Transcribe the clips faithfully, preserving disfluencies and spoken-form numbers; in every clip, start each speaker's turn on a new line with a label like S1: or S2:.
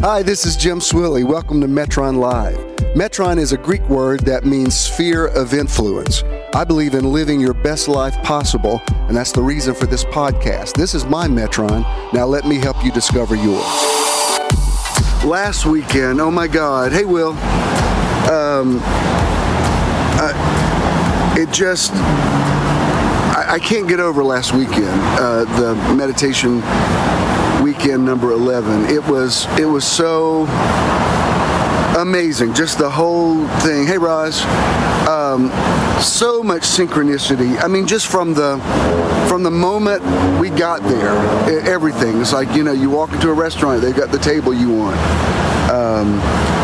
S1: Hi, this is Jim Swilley. Welcome to Metron Live. Metron is a Greek word that means sphere of influence. I believe in living your best life possible, and that's the reason for this podcast. This is my Metron. Now let me help you discover yours. Last weekend, oh my God. Hey, Will. Um, uh, it just... I, I can't get over last weekend, uh, the meditation weekend number eleven. It was it was so amazing, just the whole thing. Hey, Roz, um, so much synchronicity. I mean, just from the from the moment we got there, everything. It's like, you know, you walk into a restaurant, they've got the table you want. Um,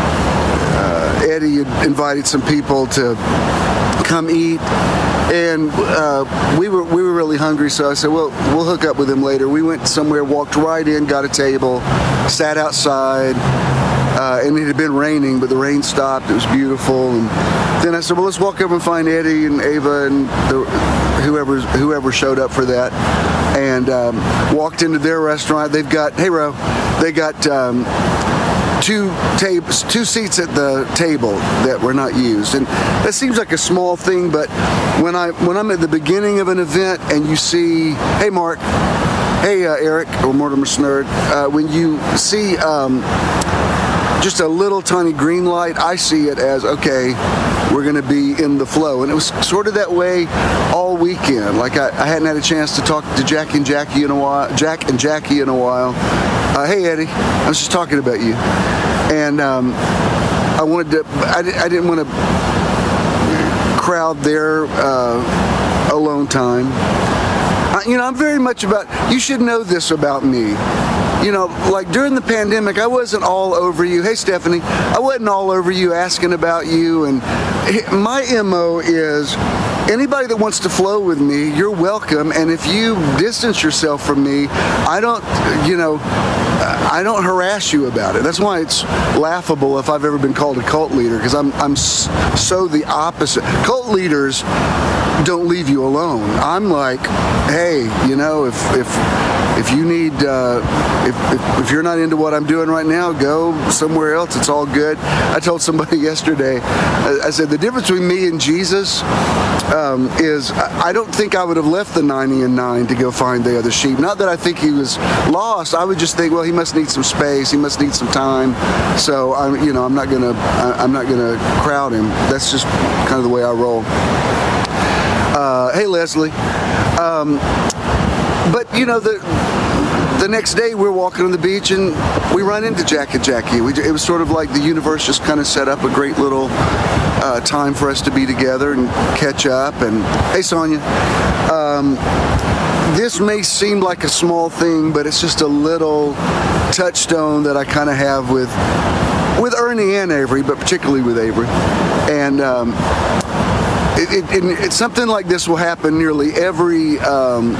S1: uh, Eddie had invited some people to come eat, and uh, we were we were really hungry, so I said, well, we'll hook up with him later. We went somewhere, walked right in, got a table, sat outside, uh, and it had been raining, but the rain stopped. It was beautiful. And then I said, well, let's walk over and find Eddie and Ava and the, whoever whoever showed up for that, and um, walked into their restaurant. They've got, hey, Ro, they got um, two tables, two seats at the table that were not used, and that seems like a small thing, but when I when I'm at the beginning of an event and you see, hey, Mark, hey, uh, Eric, or Mortimer Snerd, uh, when you see um, just a little tiny green light, I see it as, okay, we're going to be in the flow. And it was sort of that way all weekend. Like I, I hadn't had a chance to talk to Jack and Jackie in a while, Jack and Jackie in a while. Uh, hey, Eddie, I was just talking about you. And um, I wanted to, I, I didn't want to crowd their uh, alone time. I, you know, I'm very much about, you should know this about me. You know, like during the pandemic, I wasn't all over you. Hey, Stephanie, I wasn't all over you asking about you. And my M O is anybody that wants to flow with me, you're welcome. And if you distance yourself from me, I don't, you know, I don't harass you about it. That's why it's laughable if I've ever been called a cult leader, because I'm I'm so the opposite. Cult leaders don't leave you alone. I'm like, hey, you know, if if if you need, uh, if, if if you're not into what I'm doing right now, go somewhere else. It's all good. I told somebody yesterday, I said the difference between me and Jesus um, is I don't think I would have left the ninety and nine to go find the other sheep. Not that I think he was lost. I would just think, well, he must need some space. He must need some time. So I'm, you know, I'm not gonna, I'm not gonna crowd him. That's just kind of the way I roll. Uh, hey, Leslie. Um, but, you know, the the next day we're walking on the beach and we run into Jack and Jackie. We, it was sort of like the universe just kind of set up a great little uh, time for us to be together and catch up. And, hey, Sonia. Um, this may seem like a small thing, but it's just a little touchstone that I kind of have with with Ernie and Avery, but particularly with Avery. And um, it, it, it, it's something like this will happen nearly every, um,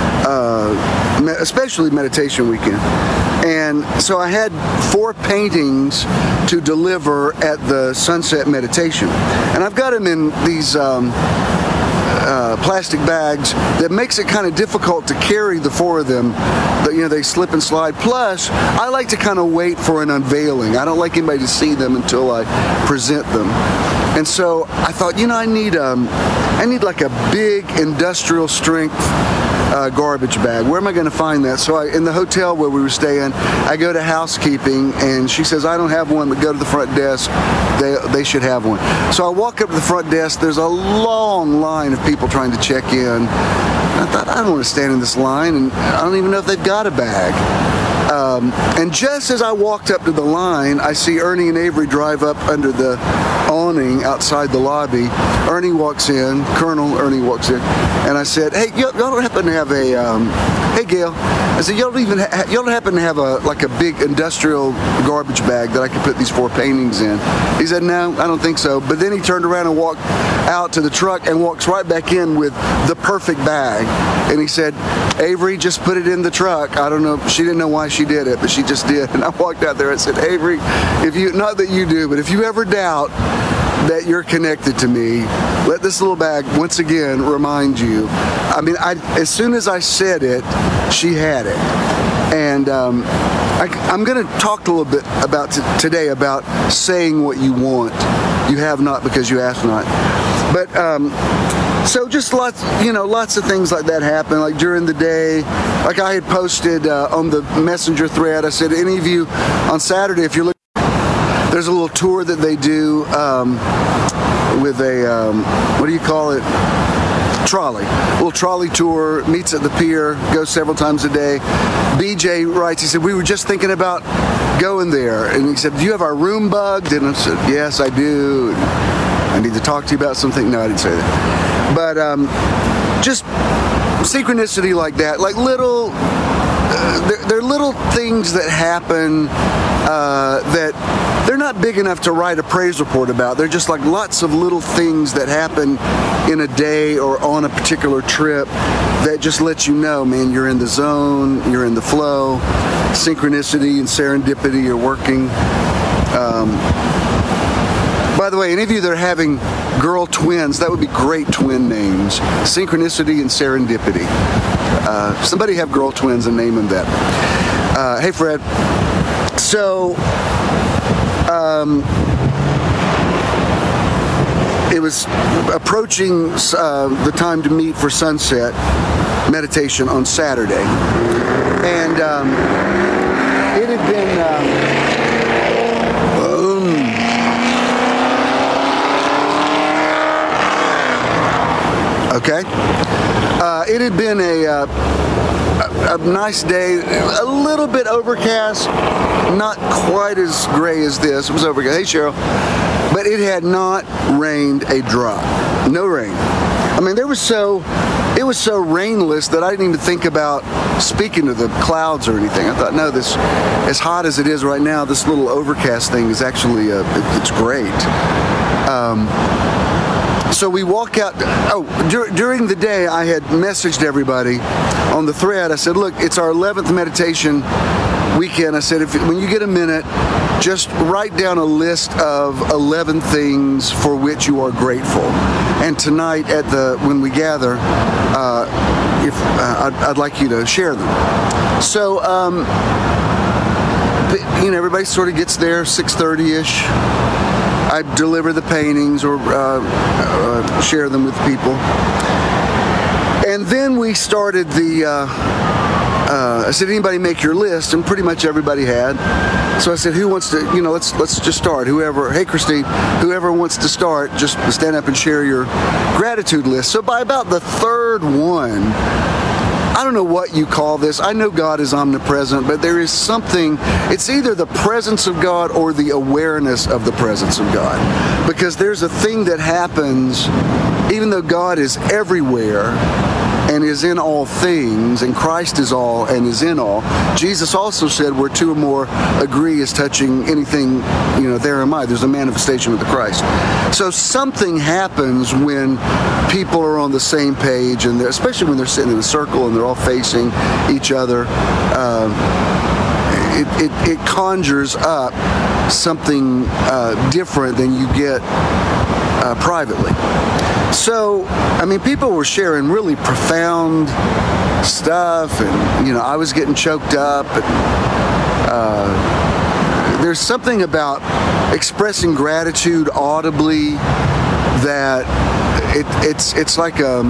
S1: uh, me- especially meditation weekend. And so I had four paintings to deliver at the sunset meditation. And I've got them in these um, uh, plastic bags that makes it kind of difficult to carry the four of them. You know, they slip and slide. Plus, I like to kind of wait for an unveiling. I don't like anybody to see them until I present them. And so I thought, you know, I need um, I need like a big industrial strength uh, garbage bag. Where am I going to find that? So I, in the hotel where we were staying, I go to housekeeping, and she says, I don't have one, but go to the front desk. They they should have one. So I walk up to the front desk. There's a long line of people trying to check in. I thought, I don't want to stand in this line, and I don't even know if they've got a bag. Um, and just as I walked up to the line, I see Ernie and Avery drive up under the awning outside the lobby. Ernie walks in, Colonel Ernie walks in, and I said, hey, y'all, y'all don't happen to have a, um, hey, Gail, I said, y'all don't even, ha- y'all don't happen to have a, like a big industrial garbage bag that I could put these four paintings in? He said, no, I don't think so. But then he turned around and walked out to the truck and walks right back in with the perfect bag. And he said, Avery, just put it in the truck. I don't know, she didn't know why she did it, but she just did. And I walked out there and said, Avery, if you, not that you do, but if you ever doubt that you're connected to me, let this little bag once again remind you. I mean, I, as soon as I said it, she had it. And um, I, I'm going to talk a little bit about t- today about saying what you want. You have not because you ask not. But um, so just lots, you know, lots of things like that happen. Like during the day, like I had posted uh, on the messenger thread, I said, any of you on Saturday, if you're looking, there's a little tour that they do um, with a, um, what do you call it? Trolley. A little trolley tour, meets at the pier, goes several times a day. B J writes, he said, we were just thinking about going there. And he said, do you have our room bugged? And I said, yes, I do. I need to talk to you about something. No, I didn't say that. But um, just synchronicity like that, like little, uh, they're, they're little things that happen uh, that they're not big enough to write a praise report about. They're just like lots of little things that happen in a day or on a particular trip that just let you know, man, you're in the zone, you're in the flow. Synchronicity and serendipity are working. Um, by the way, any of you that are having girl twins, that would be great twin names. Synchronicity and serendipity. Uh, somebody have girl twins and name them that. Uh, hey, Fred. So, um, it was approaching uh, the time to meet for sunset meditation on Saturday. And um, it had been... Um, um, okay. Uh, it had been a... Uh, A, a nice day, a little bit overcast, not quite as gray as this. It was overcast. Hey, Cheryl. But it had not rained a drop. No rain. I mean, there was so, it was so rainless that I didn't even think about speaking to the clouds or anything. I thought, no, this, as hot as it is right now, this little overcast thing is actually, uh, it, it's great. Um, So we walk out. Oh, dur- during the day, I had messaged everybody on the thread. I said, look, it's our eleventh meditation weekend. I said, if when you get a minute, just write down a list of eleven things for which you are grateful. And tonight, at the when we gather, uh, if uh, I'd, I'd like you to share them. So, um, you know, everybody sort of gets there six thirty-ish. I deliver the paintings or uh, uh, share them with people. And then we started the, uh, uh, I said, anybody make your list? And pretty much everybody had. So I said, who wants to, you know, let's let's just start. Whoever, hey, Christine, whoever wants to start, just stand up and share your gratitude list. So by about the third one, I don't know what you call this. I know God is omnipresent, but there is something, it's either the presence of God or the awareness of the presence of God. Because there's a thing that happens, even though God is everywhere and is in all things, and Christ is all and is in all. Jesus also said, where two or more agree as touching anything, you know, there am I. There's a manifestation of the Christ. So something happens when people are on the same page, and especially when they're sitting in a circle and they're all facing each other. Uh, it, it, it conjures up something uh, different than you get uh, privately. So, I mean, people were sharing really profound stuff, and, you know, I was getting choked up. And, uh, there's something about expressing gratitude audibly that it, it's it's like a,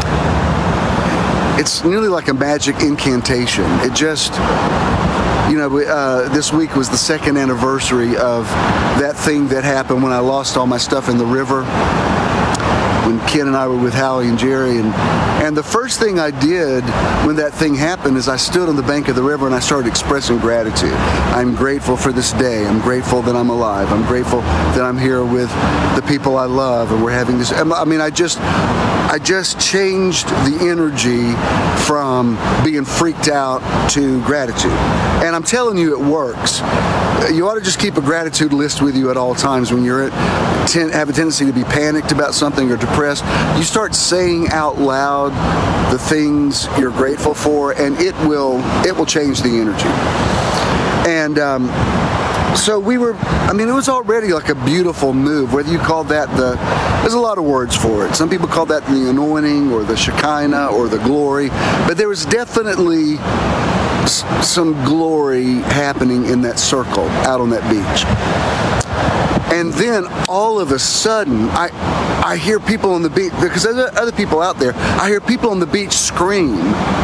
S1: it's nearly like a magic incantation. It just, you know, uh, this week was the second anniversary of that thing that happened when I lost all my stuff in the river, when Ken and I were with Howie and Jerry. And, and the first thing I did when that thing happened is I stood on the bank of the river and I started expressing gratitude. I'm grateful for this day. I'm grateful that I'm alive. I'm grateful that I'm here with the people I love, and we're having this. I mean, I just, I just changed the energy from being freaked out to gratitude. And I'm telling you, it works. You ought to just keep a gratitude list with you at all times when you're at, ten, have a tendency to be panicked about something or depressed. You start saying out loud the things you're grateful for, and it will it will change the energy. And um, so we were, I mean, it was already like a beautiful move, whether you call that the, there's a lot of words for it. Some people call that the anointing or the Shekinah or the glory, but there was definitely s- some glory happening in that circle out on that beach. And then all of a sudden, I I hear people on the beach, because there's other people out there, I hear people on the beach scream.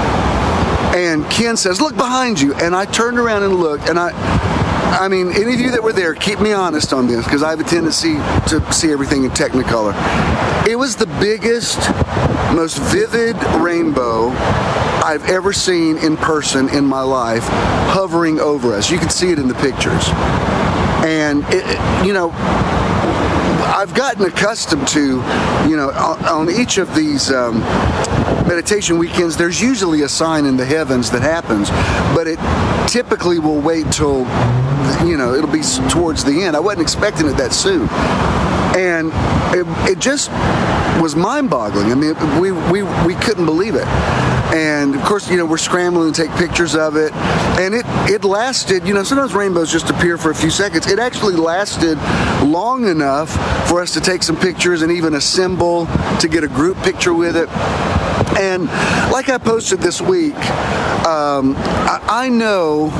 S1: And Ken says, "Look behind you." And I turned around and looked, and I, I mean, any of you that were there, keep me honest on this, because I have a tendency to see everything in Technicolor. It was the biggest, most vivid rainbow I've ever seen in person in my life, hovering over us. You can see it in the pictures. And, it, you know, I've gotten accustomed to, you know, on, on each of these um, meditation weekends, there's usually a sign in the heavens that happens, but it typically will wait till, you know, it'll be towards the end. I wasn't expecting it that soon. And it, it just was mind-boggling. I mean, we, we, we couldn't believe it. And of course, you know, we're scrambling to take pictures of it. And it, it lasted, you know, sometimes rainbows just appear for a few seconds. It actually lasted long enough for us to take some pictures and even assemble to get a group picture with it. And like I posted this week, um, I, I know,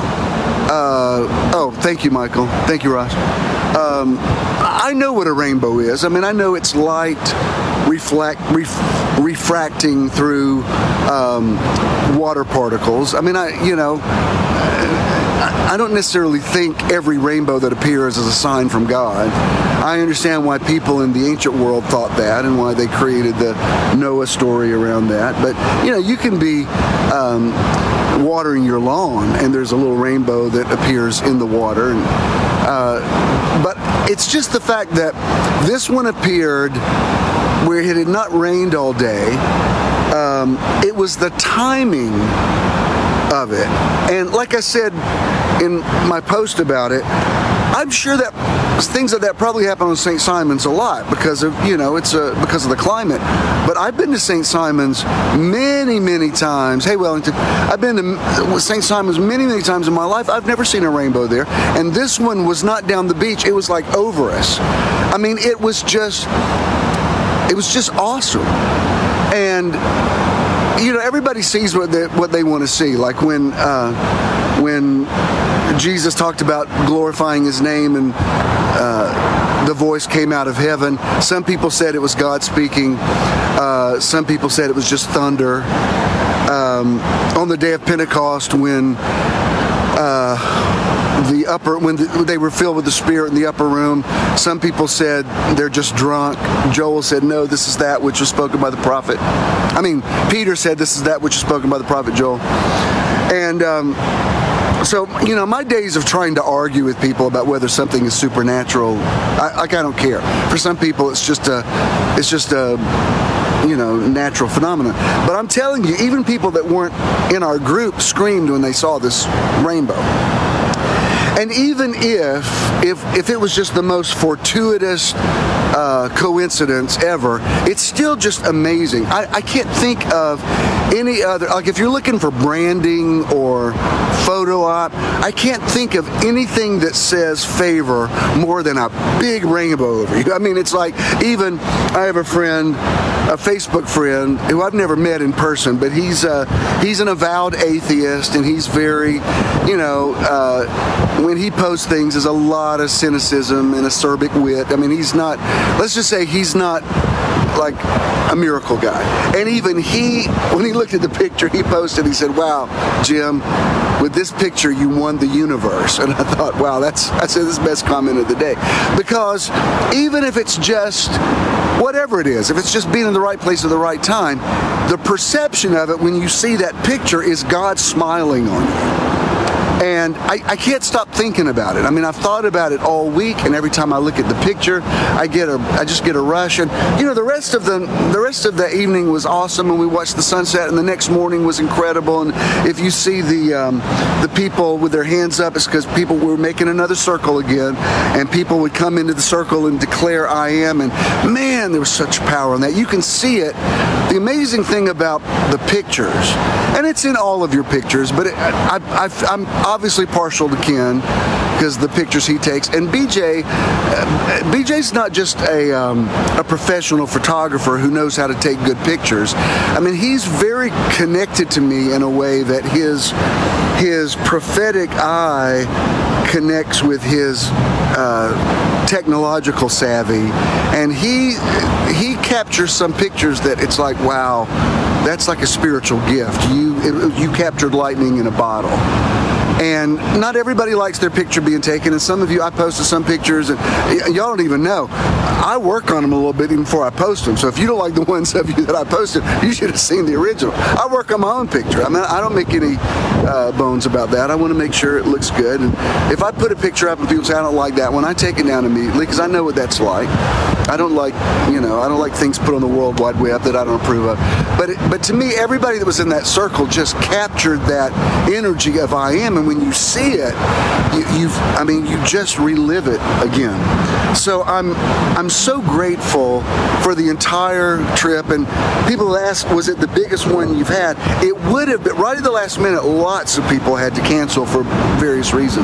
S1: uh, oh, thank you, Michael. Thank you, Ross. Um, I know what a rainbow is. I mean, I know it's light reflect, ref, refracting through um, water particles. I mean, I, you know, I don't necessarily think every rainbow that appears is a sign from God. I understand why people in the ancient world thought that and why they created the Noah story around that. But, you know, you can be um, watering your lawn and there's a little rainbow that appears in the water. And, uh, but it's just the fact that this one appeared where it had not rained all day. Um, it was the timing of it. And like I said in my post about it, I'm sure that things like that probably happen on Saint Simon's a lot because of, you know, it's a, because of the climate. But I've been to Saint Simon's many, many times. Hey, Wellington, I've been to Saint Simon's many, many times in my life. I've never seen a rainbow there. And this one was not down the beach. It was like over us. I mean, it was just, it was just awesome. And you know, everybody sees what they, what they want to see. Like when uh, when Jesus talked about glorifying His name and uh, the voice came out of heaven. Some people said it was God speaking. Uh, some people said it was just thunder. Um, on the day of Pentecost, when uh, the upper when the, they were filled with the Spirit in the upper room, some people said they're just drunk. Joel said, no, this is that which was spoken by the prophet. I mean, Peter said this is that which is spoken by the prophet Joel. And um, so, you know, my days of trying to argue with people about whether something is supernatural, I, like I don't care. For some people, it's just a, it's just a, you know, natural phenomenon. But I'm telling you, even people that weren't in our group screamed when they saw this rainbow. And even if, if, if it was just the most fortuitous uh, coincidence ever, it's still just amazing. I, I can't think of any other, like if you're looking for branding or photo op, I can't think of anything that says favor more than a big rainbow over you. I mean, it's like, even, I have a friend, a Facebook friend, who I've never met in person, but he's, uh, he's an avowed atheist, and he's very, you know, uh, when he posts things, there's a lot of cynicism and acerbic wit. I mean, he's not, let's just say he's not like a miracle guy. And even he, when he looked at the picture, he posted, he said, wow, Jim, with this picture, you won the universe. And I thought, wow, that's, I said, this is the best comment of the day. Because even if it's just whatever it is, if it's just being in the right place at the right time, the perception of it when you see that picture is God smiling on you. And I, I can't stop thinking about it. I mean, I've thought about it all week, and every time I look at the picture, I get a, I just get a rush. And you know, the rest of the, the rest of the evening was awesome, and we watched the sunset. And the next morning was incredible. And if you see the, um, the people with their hands up, it's because people were making another circle again, and people would come into the circle and declare, "I am." And man, there was such power in that. You can see it. The amazing thing about the pictures, and it's in all of your pictures, but it, I, I, I'm obviously partial to Ken because the pictures he takes. And B J, uh, B J's not just a, um, a professional photographer who knows how to take good pictures. I mean, he's very connected to me in a way that his his prophetic eye connects with his uh, technological savvy, and he he captures some pictures that it's like, wow, that's like a spiritual gift. You it, you captured lightning in a bottle. And not everybody likes their picture being taken, and some of you, I posted some pictures, and y- y'all don't even know. I work on them a little bit even before I post them, so if you don't like the ones of you that I posted, you should have seen the original. I work on my own picture. I mean, I don't make any uh, bones about that. I want to make sure it looks good, and if I put a picture up and people say, I don't like that one, I take it down immediately, because I know what that's like. I don't like, you know, I don't like things put on the World Wide Web that I don't approve of. But it, but to me, everybody that was in that circle just captured that energy of I am, and when you see it, you, you've, I mean, you just relive it again. So I'm, I'm so grateful for the entire trip. And people ask, was it the biggest one you've had? It would have been. Right at the last minute, lots of people had to cancel for various reasons.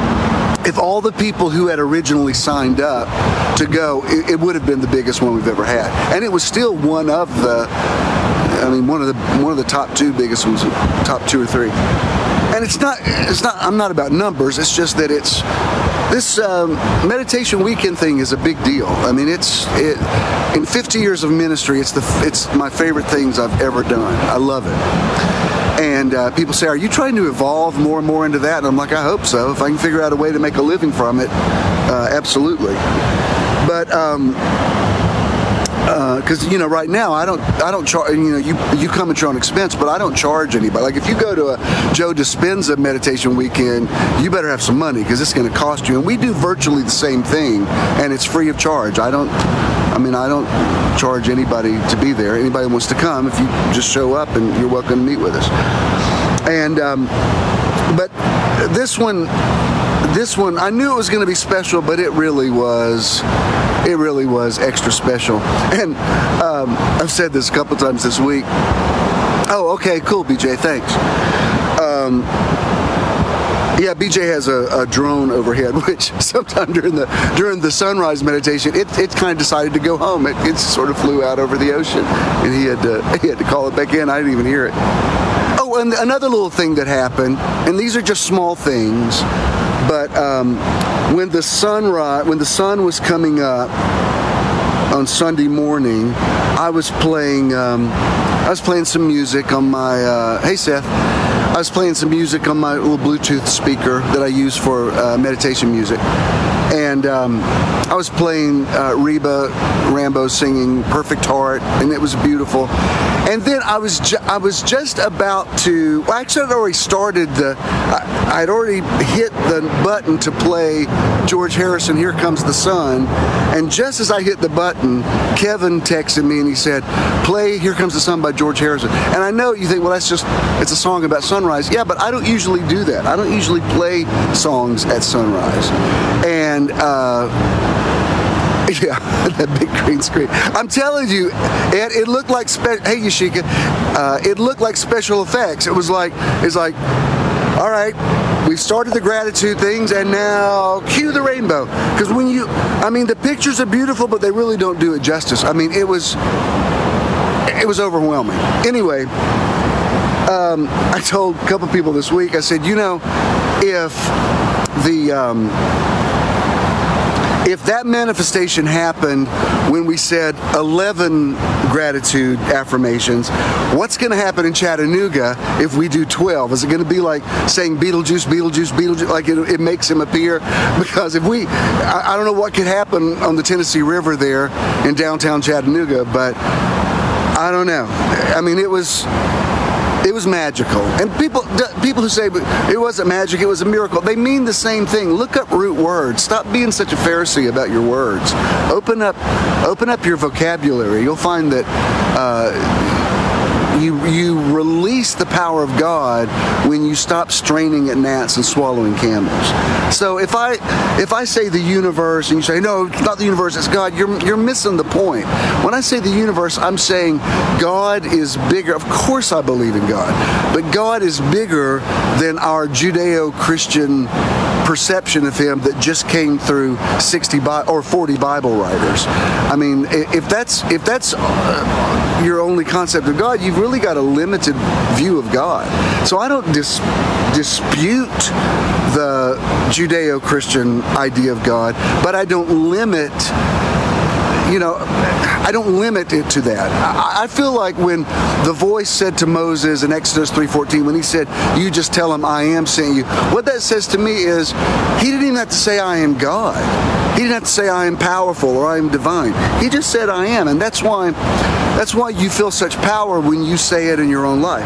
S1: If all the people who had originally signed up to go, it, it would have been the biggest one we've ever had, and it was still one of the, I mean, one of the one of the top two biggest ones, top two or three. And it's not, it's not. I'm not about numbers. It's just that it's this um, meditation weekend thing is a big deal. I mean, it's it. In fifty years of ministry, it's the it's my favorite things I've ever done. I love it. And uh, people say, are you trying to evolve more and more into that? And I'm like, I hope so. If I can figure out a way to make a living from it, uh, absolutely. But um, because uh, you know, right now I don't, I don't charge. You know, you you come at your own expense, but I don't charge anybody. Like if you go to a Joe Dispenza meditation weekend, you better have some money because it's going to cost you. And we do virtually the same thing, and it's free of charge. I don't. I mean, I don't charge anybody to be there. Anybody wants to come, if you just show up, and you're welcome to meet with us. And um, but this one, this one, I knew it was going to be special, but it really was. It really was extra special. And um, I've said this a couple times this week. Oh, okay, cool, B J, thanks. Um, Yeah, B J has a, a drone overhead, which sometime during the during the sunrise meditation, it, it kind of decided to go home. It, it sort of flew out over the ocean, and he had to he had to call it back in. I didn't even hear it. Oh, and another little thing that happened, and these are just small things, but um, when the sunrise, when the sun was coming up on Sunday morning, I was playing um, I was playing some music on my uh, hey Seth. I was playing some music on my little Bluetooth speaker that I use for uh, meditation music. And um, I was playing uh, Reba Rambo singing Perfect Heart, and it was beautiful. And then I was ju- I was just about to, well, actually I'd already started the, I, I'd already hit the button to play George Harrison, Here Comes the Sun. And just as I hit the button, Kevin texted me and he said, play Here Comes the Sun by George Harrison. And I know you think, well, that's just, it's a song about sunrise. Yeah, but I don't usually do that. I don't usually play songs at sunrise. And uh, yeah, that big green screen. I'm telling you, it, it looked like, spe- hey Yashika, uh, it looked like special effects. It was like, it's like, all right, we've started the gratitude things, and now cue the rainbow. Because when you, I mean, the pictures are beautiful, but they really don't do it justice. I mean, it was, it was overwhelming. Anyway, um, I told a couple people this week, I said, you know, if the, um, if that manifestation happened when we said eleven gratitude affirmations, what's going to happen in Chattanooga if we do twelve? Is it going to be like saying Beetlejuice, Beetlejuice, Beetlejuice, like it, it makes him appear? Because if we, I, I don't know what could happen on the Tennessee River there in downtown Chattanooga, but I don't know. I mean, it was... It was magical. And people people who say it wasn't magic, it was a miracle, they mean the same thing. Look up root words. Stop being such a Pharisee about your words. Open up open up your vocabulary. You'll find that uh, you you release the power of God when you stop straining at gnats and swallowing camels. So if I if I say the universe and you say, no, it's not the universe, it's God, you're you're missing the point. When I say the universe, I'm saying God is bigger. Of course I believe in God, but God is bigger than our Judeo-Christian perception of him that just came through sixty Bi- or forty Bible writers. I mean, if that's if that's uh, your only concept of God, you've really got a limited view of God. So I don't dis- dispute the Judeo-Christian idea of God, but I don't limit You know, I don't limit it to that. I, I feel like when the voice said to Moses in Exodus three fourteen, when he said, you just tell him I am sent you, what that says to me is he didn't even have to say I am God. He didn't have to say I am powerful or I am divine. He just said I am, and that's why that's why you feel such power when you say it in your own life.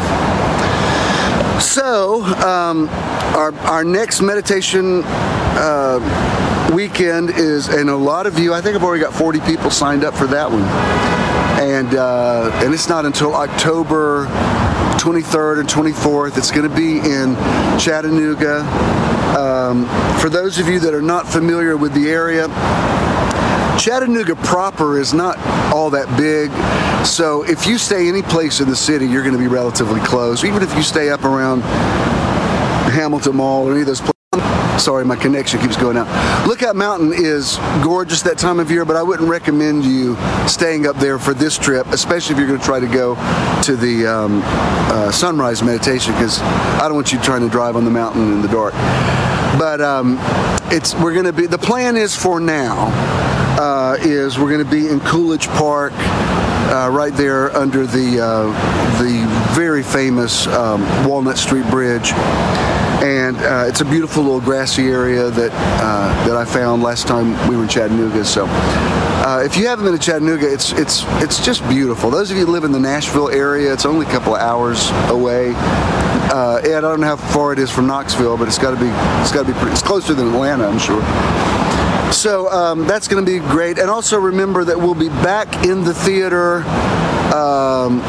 S1: So, um, our our next meditation uh, weekend is, and a lot of you, I think I've already got forty people signed up for that one, and uh, and it's not until October twenty-third and twenty-fourth. It's going to be in Chattanooga. Um, for those of you that are not familiar with the area, Chattanooga proper is not all that big, so if you stay any place in the city, you're going to be relatively close. Even if you stay up around Hamilton Mall or any of those places. Sorry, my connection keeps going out. Lookout Mountain is gorgeous that time of year, but I wouldn't recommend you staying up there for this trip, especially if you're going to try to go to the um, uh, sunrise meditation, because I don't want you trying to drive on the mountain in the dark. But um, it's we're going to be. The plan is for now uh, is we're going to be in Coolidge Park, uh, right there under the uh, the very famous um, Walnut Street Bridge. And uh, it's a beautiful little grassy area that uh, that I found last time we were in Chattanooga. So uh, if you haven't been to Chattanooga, it's it's it's just beautiful. Those of you who live in the Nashville area, it's only a couple of hours away. Uh, and I don't know how far it is from Knoxville, but it's got to be it's got to be pretty, it's closer than Atlanta, I'm sure. So um, that's going to be great. And also remember that we'll be back in the theater. Um,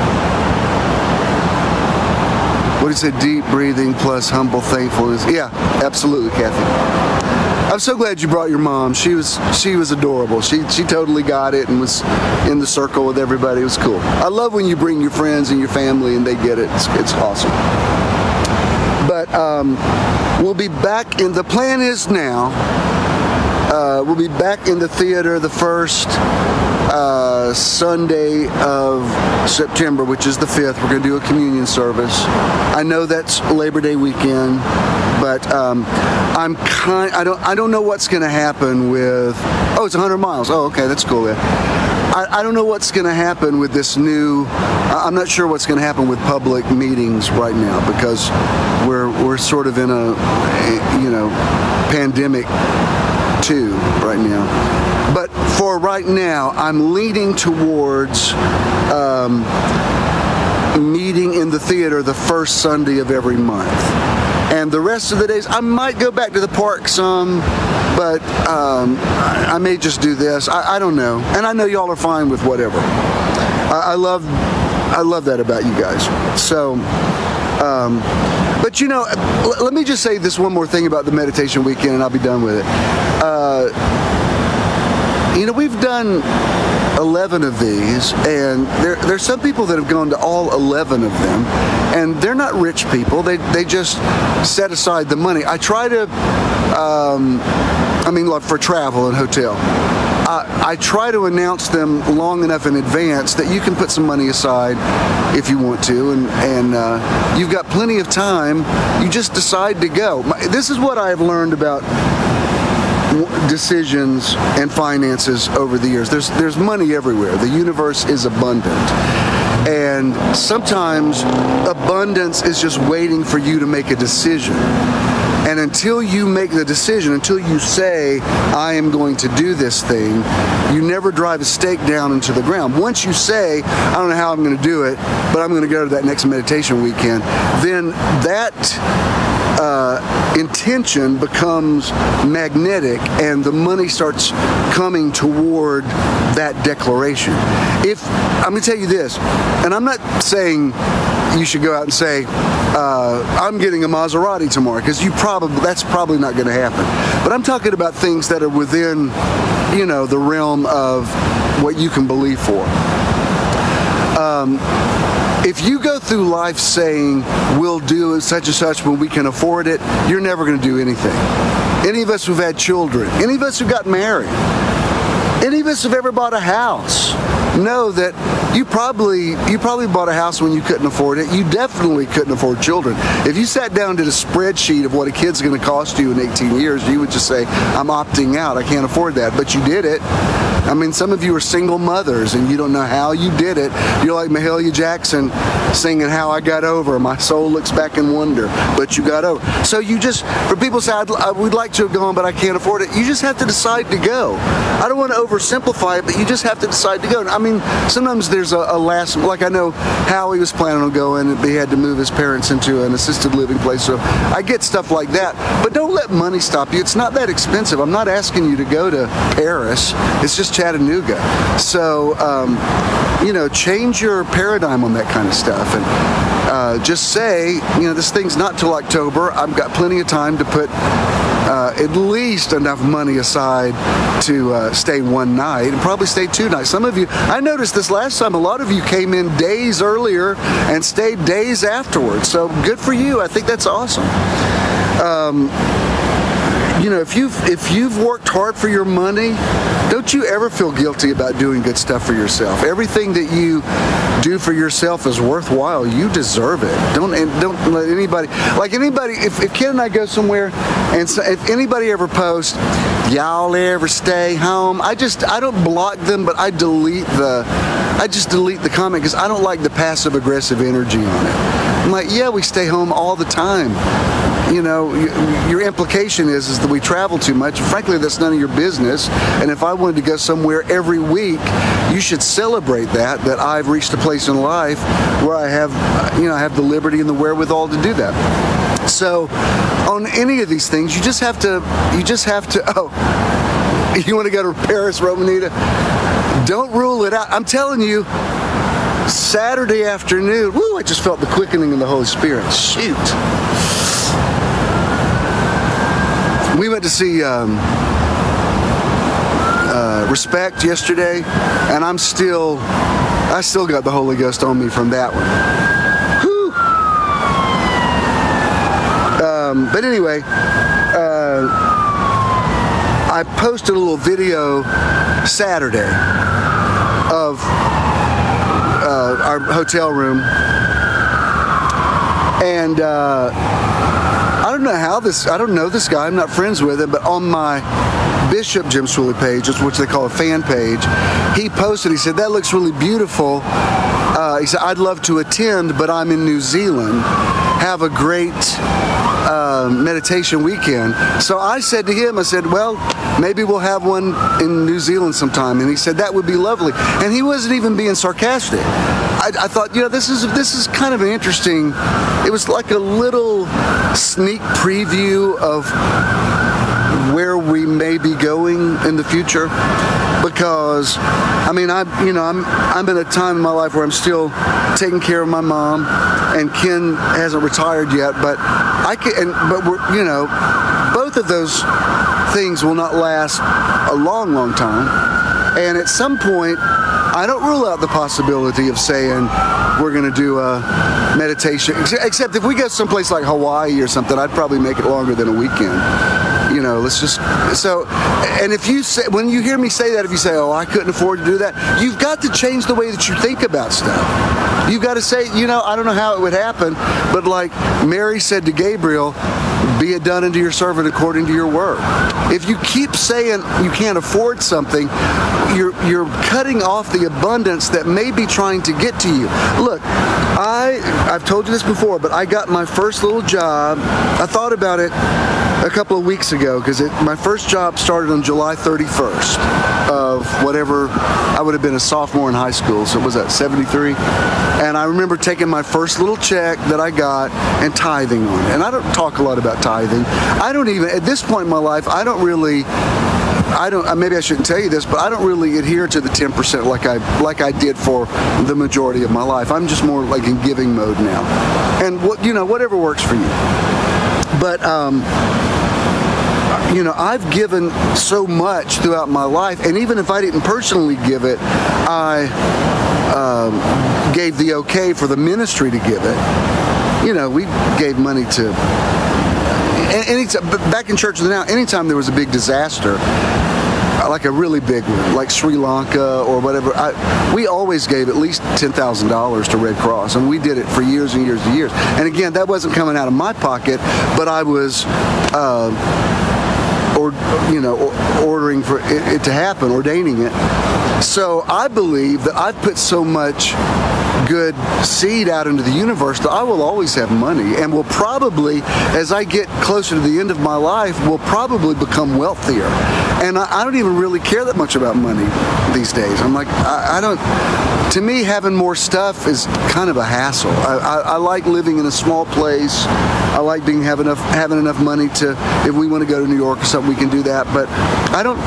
S1: What is it? Deep breathing plus humble thankfulness. Yeah, absolutely, Kathy. I'm so glad you brought your mom. She was she was adorable. She she totally got it and was in the circle with everybody. It was cool. I love when you bring your friends and your family and they get it. It's, it's awesome. But um, we'll be back in. The plan is now. Uh, we'll be back in the theater the first uh, Sunday of September, which is the fifth. We're going to do a communion service. I know that's Labor Day weekend, but um, I'm kind. I don't. I don't know what's going to happen with. Oh, it's one hundred miles. Oh, okay, that's cool. Then. I, I don't know what's going to happen with this new. I'm not sure what's going to happen with public meetings right now because we're we're sort of in a, a you know, pandemic too right now. But for right now, I'm leaning towards um, meeting in the theater the first Sunday of every month. And the rest of the days, I might go back to the park some, but um, I, I may just do this. I, I don't know. And I know y'all are fine with whatever. I, I love I love that about you guys. So, um, but you know, l- let me just say this one more thing about the meditation weekend and I'll be done with it. Uh, you know, we've done eleven of these, and there there's some people that have gone to all eleven of them, and they're not rich people. They they just set aside the money. I try to, um, I mean, like for travel and hotel. I, I try to announce them long enough in advance that you can put some money aside if you want to, and and uh, you've got plenty of time. You just decide to go. This is what I've learned about decisions and finances over the years. There's there's money everywhere. The universe is abundant. And sometimes abundance is just waiting for you to make a decision. And until you make the decision, until you say, I am going to do this thing, you never drive a stake down into the ground. Once you say, I don't know how I'm going to do it, but I'm going to go to that next meditation weekend, then that uh, intention becomes magnetic and the money starts coming toward that declaration. If I'm going to tell you this, and I'm not saying you should go out and say, uh, I'm getting a Maserati tomorrow, because you probably that's probably not going to happen. But I'm talking about things that are within, you know, the realm of what you can believe for. Um, if you go through life saying, we'll do such and such when we can afford it, you're never going to do anything. Any of us who've had children, any of us who got married, any of us who've ever bought a house, know that you probably you probably bought a house when you couldn't afford it. You definitely couldn't afford children. If you sat down and did a spreadsheet of what a kid's going to cost you in eighteen years, you would just say, I'm opting out. I can't afford that. But you did it. I mean, some of you are single mothers and you don't know how you did it. You're like Mahalia Jackson singing How I Got Over. My soul looks back in wonder, but you got over. So you just, for people say, I'd, I would like to have gone, but I can't afford it. You just have to decide to go. I don't want to oversimplify it, but you just have to decide to go. I mean, sometimes there's a, a last, like I know Howie was planning on going, but he had to move his parents into an assisted living place. So I get stuff like that, but don't let money stop you. It's not that expensive. I'm not asking you to go to Paris. It's just Chattanooga. So, um, you know, change your paradigm on that kind of stuff, and uh, just say, you know, this thing's not till October. I've got plenty of time to put uh, at least enough money aside to uh, stay one night, and probably stay two nights. Some of you, I noticed this last time, a lot of you came in days earlier and stayed days afterwards. So good for you. I think that's awesome. Um, You know, if you've if you've worked hard for your money, don't you ever feel guilty about doing good stuff for yourself. Everything that you do for yourself is worthwhile. You deserve it. Don't and don't let anybody, like anybody, if, if Ken and I go somewhere, and so, if anybody ever posts, y'all ever stay home, I just, I don't block them, but I delete the, I just delete the comment, because I don't like the passive aggressive energy on it. I'm like, yeah, we stay home all the time. You know, your implication is, is that we travel too much. Frankly, that's none of your business. And if I wanted to go somewhere every week, you should celebrate that, that I've reached a place in life where I have, you know, I have the liberty and the wherewithal to do that. So on any of these things, you just have to, you just have to, oh, you want to go to Paris, Romanita? Don't rule it out. I'm telling you, Saturday afternoon, woo, I just felt the quickening of the Holy Spirit. Shoot. We went to see um, uh, Respect yesterday, and I'm still, I still got the Holy Ghost on me from that one. Whew. Um, but anyway, uh, I posted a little video Saturday of uh, our hotel room, and uh, I don't know how this, I don't know this guy, I'm not friends with him, but on my Bishop Jim Swilly page, which they call a fan page, he posted, he said, that looks really beautiful. Uh, he said, I'd love to attend, but I'm in New Zealand. Have a great uh, meditation weekend. So I said to him, I said, well, maybe we'll have one in New Zealand sometime. And he said, that would be lovely. And he wasn't even being sarcastic. I, I thought, you know, this is this is kind of an interesting, it was like a little sneak preview of where we may be going in the future. Because, I mean, I, you know, I'm I'm in a time in my life where I'm still taking care of my mom, and Ken hasn't retired yet. But I can, and, but we're, you know, both of those things will not last a long, long time. And at some point, I don't rule out the possibility of saying we're going to do a meditation. Except if we go someplace like Hawaii or something, I'd probably make it longer than a weekend. You know, let's just, so, and if you say, when you hear me say that, if you say, oh, I couldn't afford to do that, you've got to change the way that you think about stuff. You've got to say, you know, I don't know how it would happen, but like Mary said to Gabriel, be it done unto your servant according to your word. If you keep saying you can't afford something, you're you're cutting off the abundance that may be trying to get to you. Look, I, I've told you this before, but I got my first little job. I thought about it a couple of weeks ago, because my first job started on July thirty-first of whatever, I would have been a sophomore in high school, so what was that, seventy-three? And I remember taking my first little check that I got and tithing on it. And I don't talk a lot about tithing. I don't even, at this point in my life, I don't really, I don't, maybe I shouldn't tell you this, but I don't really adhere to the ten percent like I like I did for the majority of my life. I'm just more like in giving mode now. And what, you know, whatever works for you. But, um, you know, I've given so much throughout my life, and even if I didn't personally give it, I um, gave the okay for the ministry to give it. You know, we gave money to, any, back in church now, anytime there was a big disaster, like a really big one, like Sri Lanka or whatever, I, we always gave at least ten thousand dollars to Red Cross, and we did it for years and years and years. And again, that wasn't coming out of my pocket, but I was, uh, or you know, ordering for it, it to happen, ordaining it. So I believe that I've put so much good seed out into the universe that I will always have money, and will probably, as I get closer to the end of my life, will probably become wealthier. And I, I don't even really care that much about money these days. I'm like, I, I don't, to me, having more stuff is kind of a hassle. I, I, I like living in a small place. I like being have enough, having enough money to, if we want to go to New York or something, we can do that. But I don't,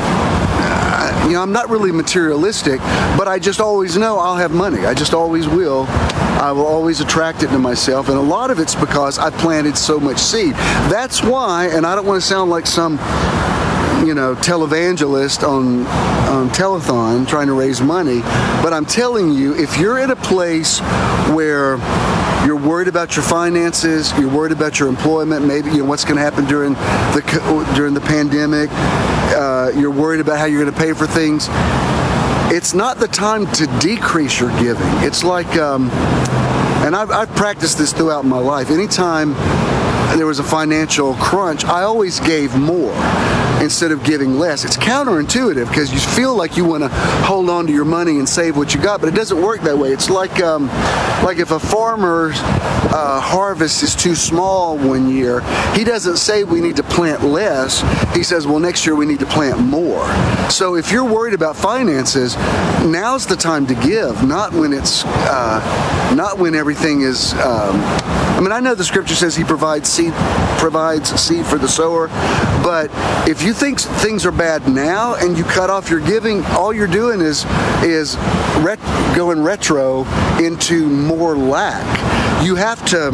S1: you know, I'm not really materialistic, but I just always know I'll have money. I just always will. I will always attract it to myself, and a lot of it's because I planted so much seed. That's why, and I don't want to sound like some, you know, televangelist on on telethon trying to raise money, but I'm telling you, if you're in a place where you're worried about your finances, you're worried about your employment, maybe, you know, what's going to happen during the during the pandemic, uh, you're worried about how you're going to pay for things, it's not the time to decrease your giving. It's like, um, and I've, I've practiced this throughout my life. Anytime there was a financial crunch, I always gave more instead of giving less. It's counterintuitive because you feel like you want to hold on to your money and save what you got, but it doesn't work that way. It's like um, like if a farmer's uh, harvest is too small one year, he doesn't say we need to plant less. He says, well, next year we need to plant more. So if you're worried about finances, now's the time to give, not when it's uh, not when everything is. Um, I mean, I know the scripture says He provides seed, provides seed for the sower, but if you think things are bad now and you cut off your giving, all you're doing is is ret- going retro into more lack. You have to,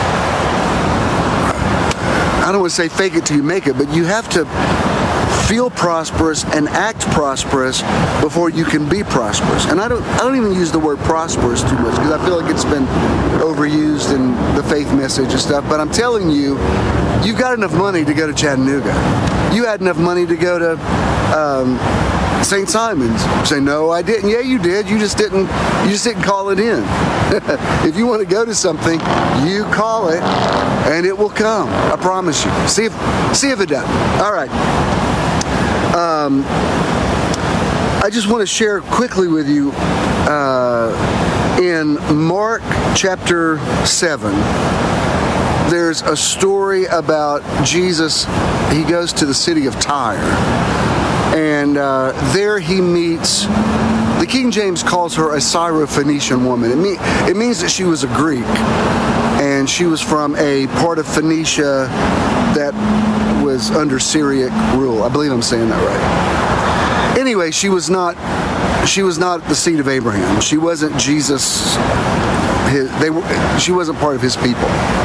S1: I don't want to say fake it till you make it, but you have to feel prosperous and act prosperous before you can be prosperous. And I don't I don't even use the word prosperous too much because I feel like it's been overused in the faith message and stuff, but I'm telling you, you've got enough money to go to Chattanooga. You had enough money to go to um, Saint Simon's. You say, no, I didn't. Yeah, you did. You just didn't. You just didn't call it in. If you want to go to something, you call it, and it will come. I promise you. See if see if it does. All right. Um, I just want to share quickly with you uh, in Mark chapter seven. There's a story about Jesus. He goes to the city of Tyre, and uh, there he meets, the King James calls her a Syrophoenician woman. It, mean, it means that she was a Greek, and she was from a part of Phoenicia that was under Syriac rule. I believe I'm saying that right. Anyway, she was not, she was not the seed of Abraham. She wasn't Jesus. His, they were, she wasn't part of his people.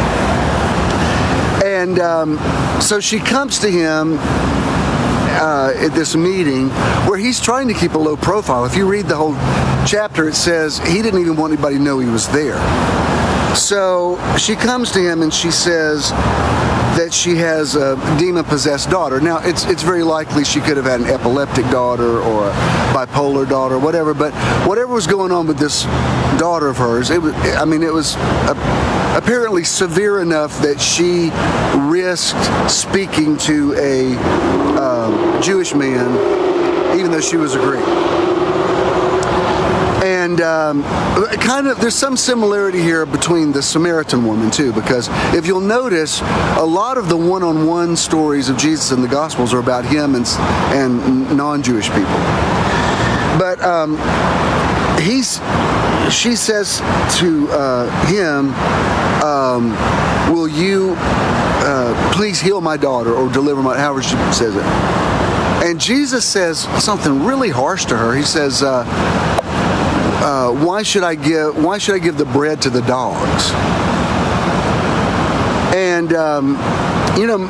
S1: And um, so she comes to him uh, at this meeting where he's trying to keep a low profile. If you read the whole chapter, it says he didn't even want anybody to know he was there. So she comes to him and she says that she has a demon-possessed daughter. Now, it's it's very likely she could have had an epileptic daughter or a bipolar daughter, whatever. But whatever was going on with this daughter of hers, it was. I mean, it was a, apparently severe enough that she risked speaking to a uh, Jewish man, even though she was a Greek. And And um, kind of, there's some similarity here between the Samaritan woman too, because if you'll notice, a lot of the one-on-one stories of Jesus in the Gospels are about him and, and non-Jewish people. But um, he's, she says to uh, him, um, will you uh, please heal my daughter or deliver my, however she says it. And Jesus says something really harsh to her. He says, uh, uh, why should I give, why should I give the bread to the dogs? And, um, you know,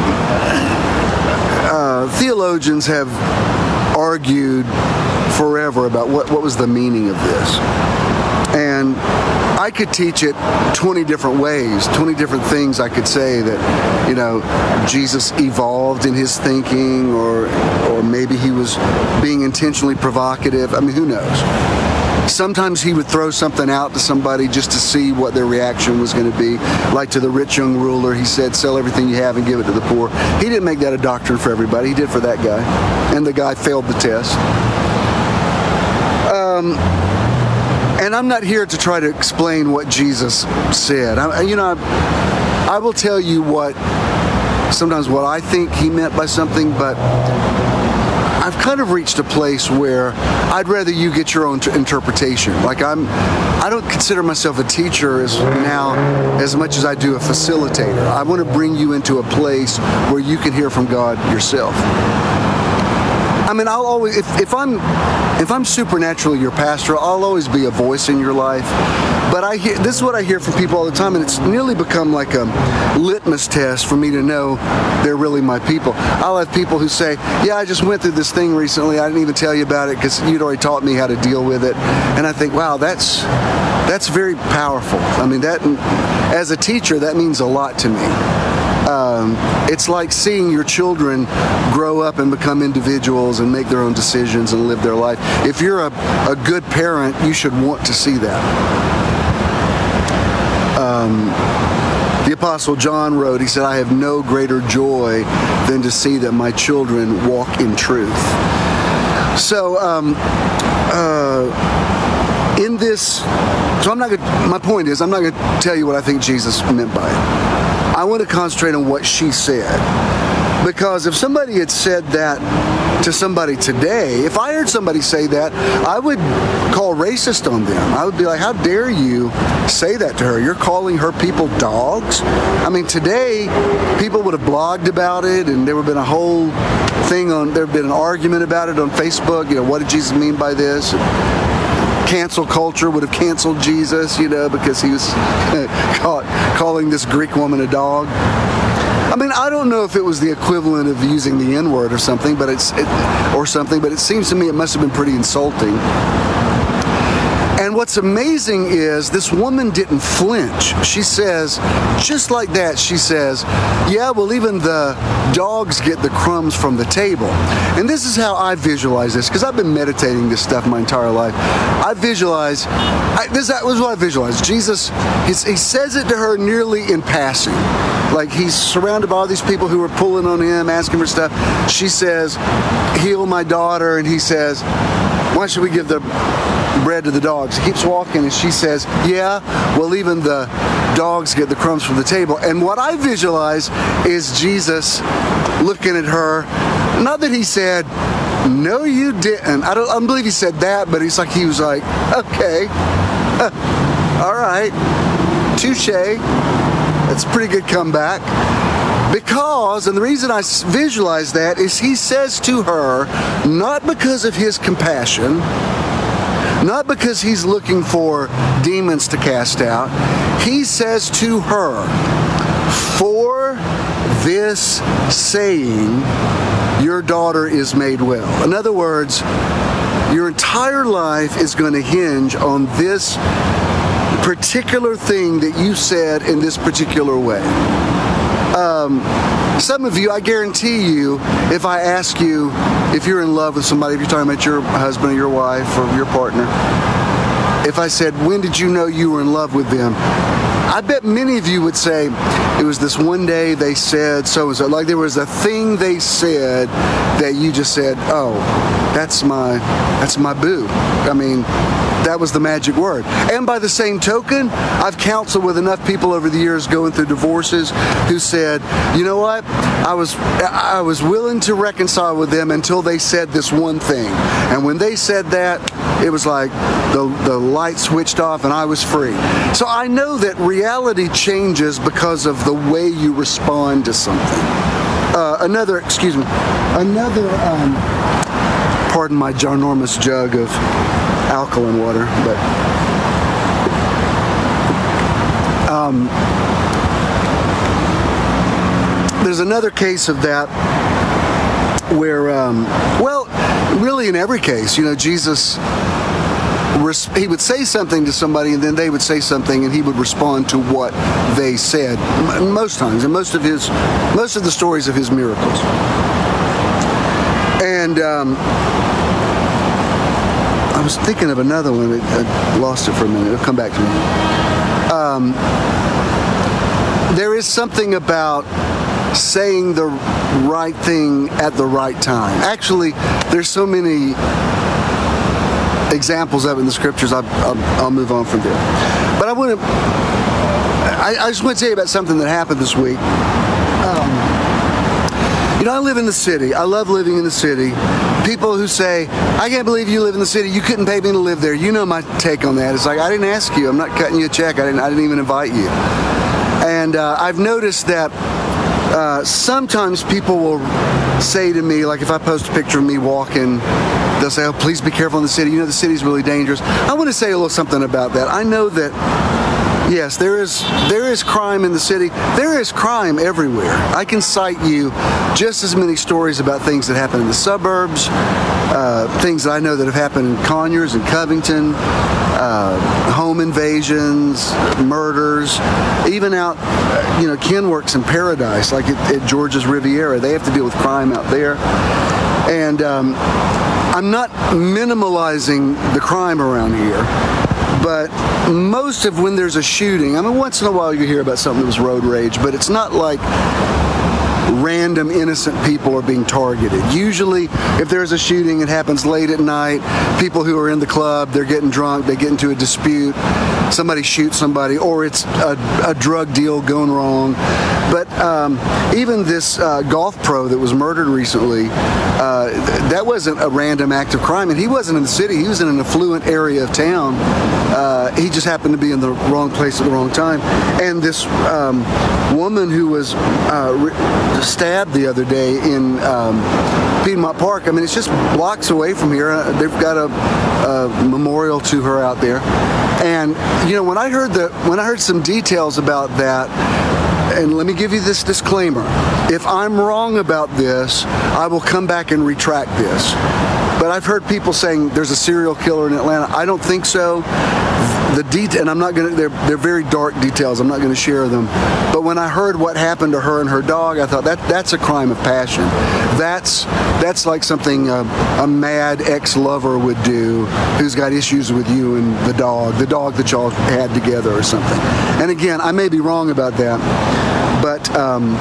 S1: uh, theologians have argued forever about what, what was the meaning of this. And I could teach it twenty different ways, twenty different things I could say that, you know, Jesus evolved in his thinking, or, or maybe he was being intentionally provocative. I mean, who knows? Sometimes he would throw something out to somebody just to see what their reaction was going to be. Like to the rich young ruler, he said, sell everything you have and give it to the poor. He didn't make that a doctrine for everybody. He did for that guy. And the guy failed the test. Um... And I'm not here to try to explain what Jesus said. I, you know, I, I will tell you what, sometimes what I think he meant by something, but I've kind of reached a place where I'd rather you get your own t- interpretation. Like I'm, I don't consider myself a teacher as now as much as I do a facilitator. I want to bring you into a place where you can hear from God yourself. I mean, I'll always, if, if I'm if I'm supernaturally your pastor, I'll always be a voice in your life. But I hear, this is what I hear from people all the time, and it's nearly become like a litmus test for me to know they're really my people. I'll have people who say, yeah, I just went through this thing recently. I didn't even tell you about it because you'd already taught me how to deal with it. And I think, wow, that's that's very powerful. I mean, that as a teacher, that means a lot to me. Um, it's like seeing your children grow up and become individuals and make their own decisions and live their life. If you're a, a good parent, you should want to see that. Um, the Apostle John wrote, he said, I have no greater joy than to see that my children walk in truth. So, um, uh, in this, so I'm not gonna, my point is, I'm not going to tell you what I think Jesus meant by it. I want to concentrate on what she said. Because if somebody had said that to somebody today, if I heard somebody say that, I would call racist on them. I would be like, how dare you say that to her? You're calling her people dogs? I mean, today, people would have blogged about it, and there would have been a whole thing on, there would have been an argument about it on Facebook. You know, what did Jesus mean by this? Cancel culture would have canceled Jesus, you know, because he was caught calling this Greek woman a dog. I mean, I don't know if it was the equivalent of using the N-word or something, but it's it, or something, but it seems to me it must have been pretty insulting. And what's amazing is this woman didn't flinch. She says, just like that, she says, yeah, well, even the dogs get the crumbs from the table. And this is how I visualize this, because I've been meditating this stuff my entire life. I visualize, I, this, that was what I visualize. Jesus, he says it to her nearly in passing. Like he's surrounded by all these people who are pulling on him, asking for stuff. She says, heal my daughter. And he says, why should we give the bread to the dogs? He keeps walking and she says, yeah, well, even the dogs get the crumbs from the table. And what I visualize is Jesus looking at her. Not that he said, no, you didn't. I don't, I don't believe he said that, but it's like he was like, okay, all right, touche. That's a pretty good comeback. Because, and the reason I visualize that is he says to her, not because of his compassion, not because he's looking for demons to cast out, he says to her, for this saying, your daughter is made well. In other words, your entire life is going to hinge on this particular thing that you said in this particular way. Um, some of you, I guarantee you, if I ask you if you're in love with somebody, if you're talking about your husband or your wife or your partner, if I said, when did you know you were in love with them? I bet many of you would say it was this one day they said so and so. Like there was a thing they said that you just said, oh, that's my that's my boo. I mean, that was the magic word. And by the same token, I've counseled with enough people over the years going through divorces who said, you know what, I was I was willing to reconcile with them until they said this one thing. And when they said that, it was like the, the light switched off and I was free. So I know that reality changes because of the way you respond to something. Uh, another, excuse me, another, um, pardon my ginormous jug of alkaline water, but um, there's another case of that where, um, well, really in every case, you know, Jesus, he would say something to somebody and then they would say something and he would respond to what they said most times, and most of his, most of the stories of his miracles. And um, I was thinking of another one. I lost it for a minute. It'll come back to me. Um, there is something about saying the right thing at the right time. Actually, there's so many examples of it in the scriptures. I'll, I'll, I'll move on from there. But I want to. I, I just want to tell you about something that happened this week. Um, You know, I live in the city. I love living in the city. People who say, I can't believe you live in the city. You couldn't pay me to live there. You know my take on that. It's like, I didn't ask you. I'm not cutting you a check. I didn't, I didn't even invite you. And uh, I've noticed that uh, sometimes people will say to me, like if I post a picture of me walking, they'll say, oh, please be careful in the city. You know, the city's really dangerous. I want to say a little something about that. I know that yes, there is there is crime in the city. There is crime everywhere. I can cite you just as many stories about things that happen in the suburbs, uh, things that I know that have happened in Conyers and Covington, uh, home invasions, murders, even out, you know, Ken works in Paradise, like at, at George's Riviera. They have to deal with crime out there. And um, I'm not minimalizing the crime around here, but most of when there's a shooting, I mean, once in a while you hear about something that was road rage, but it's not like random innocent people are being targeted. Usually, if there's a shooting, it happens late at night. People who are in the club, they're getting drunk, they get into a dispute, somebody shoots somebody, or it's a, a drug deal going wrong. But um, even this uh, golf pro that was murdered recently, uh, that wasn't a random act of crime, and he wasn't in the city. He was in an affluent area of town. Uh, he just happened to be in the wrong place at the wrong time. And this um, woman who was uh, stabbed the other day in um, Piedmont Park, I mean, it's just blocks away from here. Uh, they've got a, a memorial to her out there. And you know, when I heard the when I heard some details about that, and let me give you this disclaimer: if I'm wrong about this, I will come back and retract this. But I've heard people saying there's a serial killer in Atlanta. I don't think so. The detail, and I'm not going to, they're, they're very dark details. I'm not going to share them. But when I heard what happened to her and her dog, I thought that that's a crime of passion. That's that's like something a, a mad ex-lover would do who's got issues with you and the dog, the dog that y'all had together or something. And again, I may be wrong about that, but um,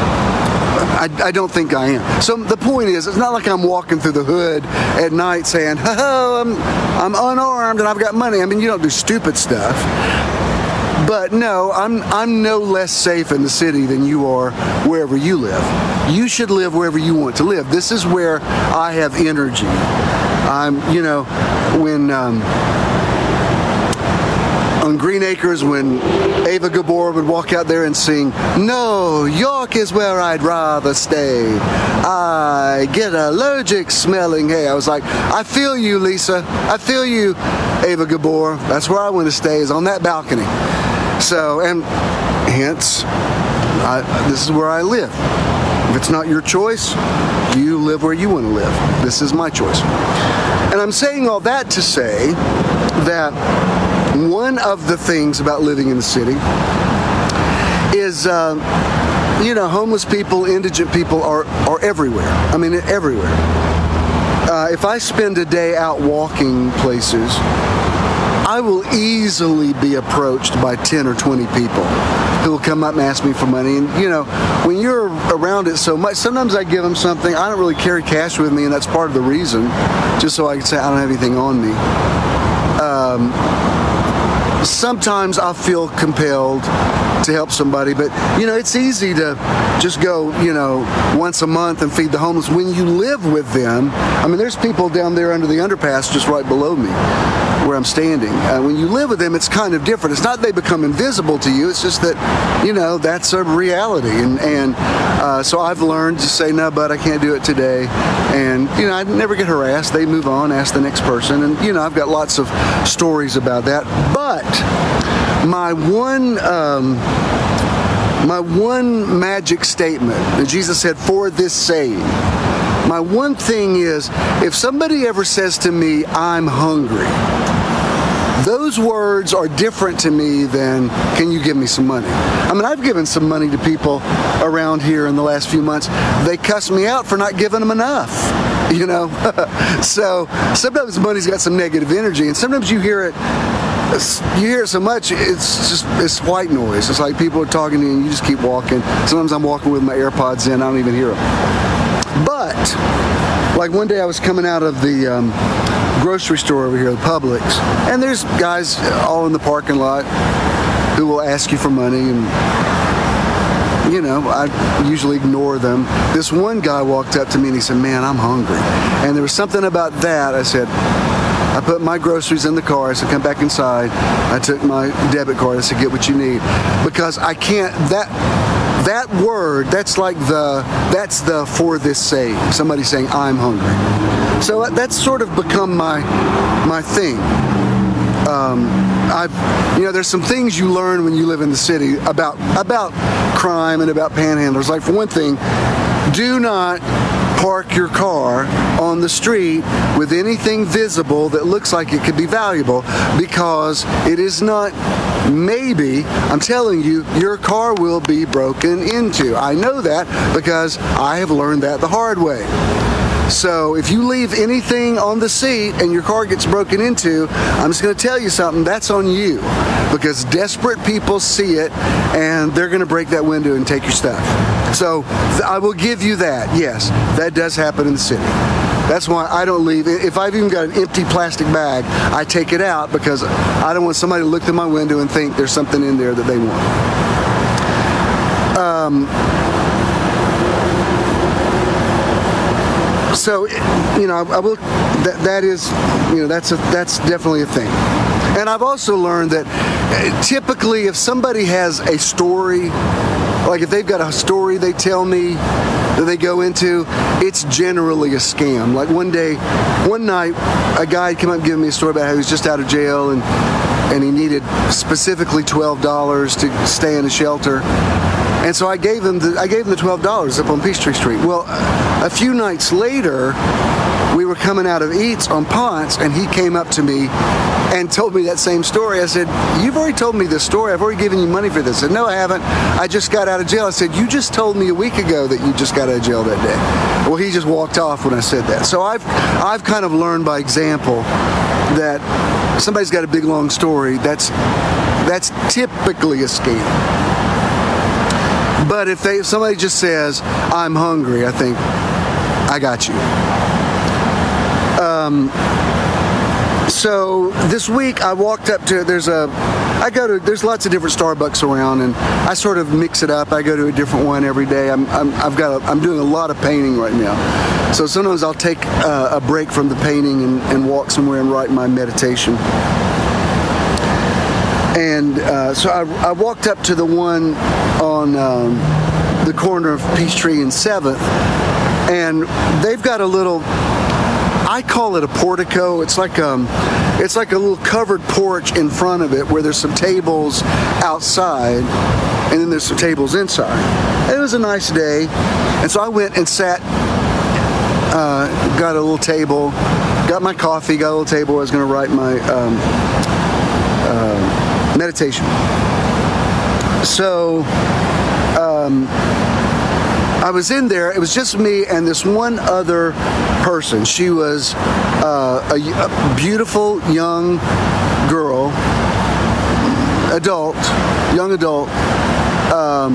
S1: I, I don't think I am. So the point is, it's not like I'm walking through the hood at night saying, oh, I'm, I'm unarmed and I've got money. I mean, you don't do stupid stuff. But no, I'm I'm no less safe in the city than you are wherever you live. You should live wherever you want to live. This is where I have energy. I'm, you know, when... Um, on Green Acres, when Ava Gabor would walk out there and sing, no, York is where I'd rather stay. I get allergic smelling hay. I was like, I feel you, Lisa. I feel you, Ava Gabor. That's where I want to stay, is on that balcony. So, and hence, I, this is where I live. If it's not your choice, you live where you want to live. This is my choice. And I'm saying all that to say that one of the things about living in the city is, uh, you know, homeless people, indigent people are, are everywhere. I mean, everywhere. Uh, if I spend a day out walking places, I will easily be approached by ten or twenty people who will come up and ask me for money. And, you know, when you're around it so much, sometimes I give them something. I don't really carry cash with me, and that's part of the reason, just so I can say I don't have anything on me. Um, sometimes I feel compelled to help somebody, but, you know, it's easy to just go, you know, once a month and feed the homeless. When you live with them, I mean, there's people down there under the underpass just right below me where I'm standing. Uh, when you live with them, it's kind of different. It's not they become invisible to you. It's just that, you know, that's a reality. And, and uh, so I've learned to say, no, bud, I can't do it today. And, you know, I never get harassed. They move on, ask the next person. And, you know, I've got lots of stories about that. But my one... Um, My one magic statement, and Jesus said, for this saying, my one thing is, if somebody ever says to me, I'm hungry, those words are different to me than, can you give me some money? I mean, I've given some money to people around here in the last few months. They cuss me out for not giving them enough, you know? So sometimes money's got some negative energy, and sometimes you hear it You hear it so much, it's just, it's white noise. It's like people are talking to you and you just keep walking. Sometimes I'm walking with my AirPods in, I don't even hear them. But, like one day I was coming out of the um, grocery store over here, the Publix, and there's guys all in the parking lot who will ask you for money, and, you know, I usually ignore them. This one guy walked up to me and he said, man, I'm hungry. And there was something about that. I said, I put my groceries in the car. I said, come back inside. I took my debit card. I said, get what you need. Because I can't, that that word, that's like the, that's the for this saying. Somebody saying, I'm hungry. So that's sort of become my, my thing. Um, I've, you know, there's some things you learn when you live in the city about, about crime and about panhandlers. Like, for one thing, do not park your car on the street with anything visible that looks like it could be valuable, because it is not maybe, I'm telling you, your car will be broken into. I know that because I have learned that the hard way. So if you leave anything on the seat and your car gets broken into, I'm just going to tell you something, that's on you, because desperate people see it and they're going to break that window and take your stuff. So I will give you that. Yes, that does happen in the city. That's why I don't leave. If I've even got an empty plastic bag, I take it out because I don't want somebody to look through my window and think there's something in there that they want. Um, So, you know, I will. That, that is, you know, that's a that's definitely a thing. And I've also learned that typically, if somebody has a story, like if they've got a story they tell me that they go into, it's generally a scam. Like one day, one night, a guy came up giving me a story about how he was just out of jail and and he needed specifically twelve dollars to stay in a shelter. And so I gave him the I gave him the twelve dollars up on Peachtree Street. Well, a few nights later, we were coming out of Eats on Ponce, and he came up to me and told me that same story. I said, you've already told me this story. I've already given you money for this. I said, no, I haven't. I just got out of jail. I said, you just told me a week ago that you just got out of jail that day. Well, he just walked off when I said that. So I've I've kind of learned by example that if somebody's got a big, long story, that's that's typically a scam. But if they, if somebody just says, I'm hungry, I think, I got you. Um, so this week I walked up to, there's a, I go to, there's lots of different Starbucks around, and I sort of mix it up. I go to a different one every day. I'm, I'm, I've got, a, I'm doing a lot of painting right now. So sometimes I'll take a, a break from the painting and, and walk somewhere and write my meditation. And uh, so I, I walked up to the one on um, the corner of Peachtree and seventh, and they've got a little, I call it a portico. It's like um, it's like a little covered porch in front of it where there's some tables outside, and then there's some tables inside. And it was a nice day, and so I went and sat, uh, got a little table, got my coffee, got a little table. I was going to write my um, uh, meditation. So um, I was in there. It was just me and this one other person. She was uh, a, a beautiful young girl, adult, young adult, um,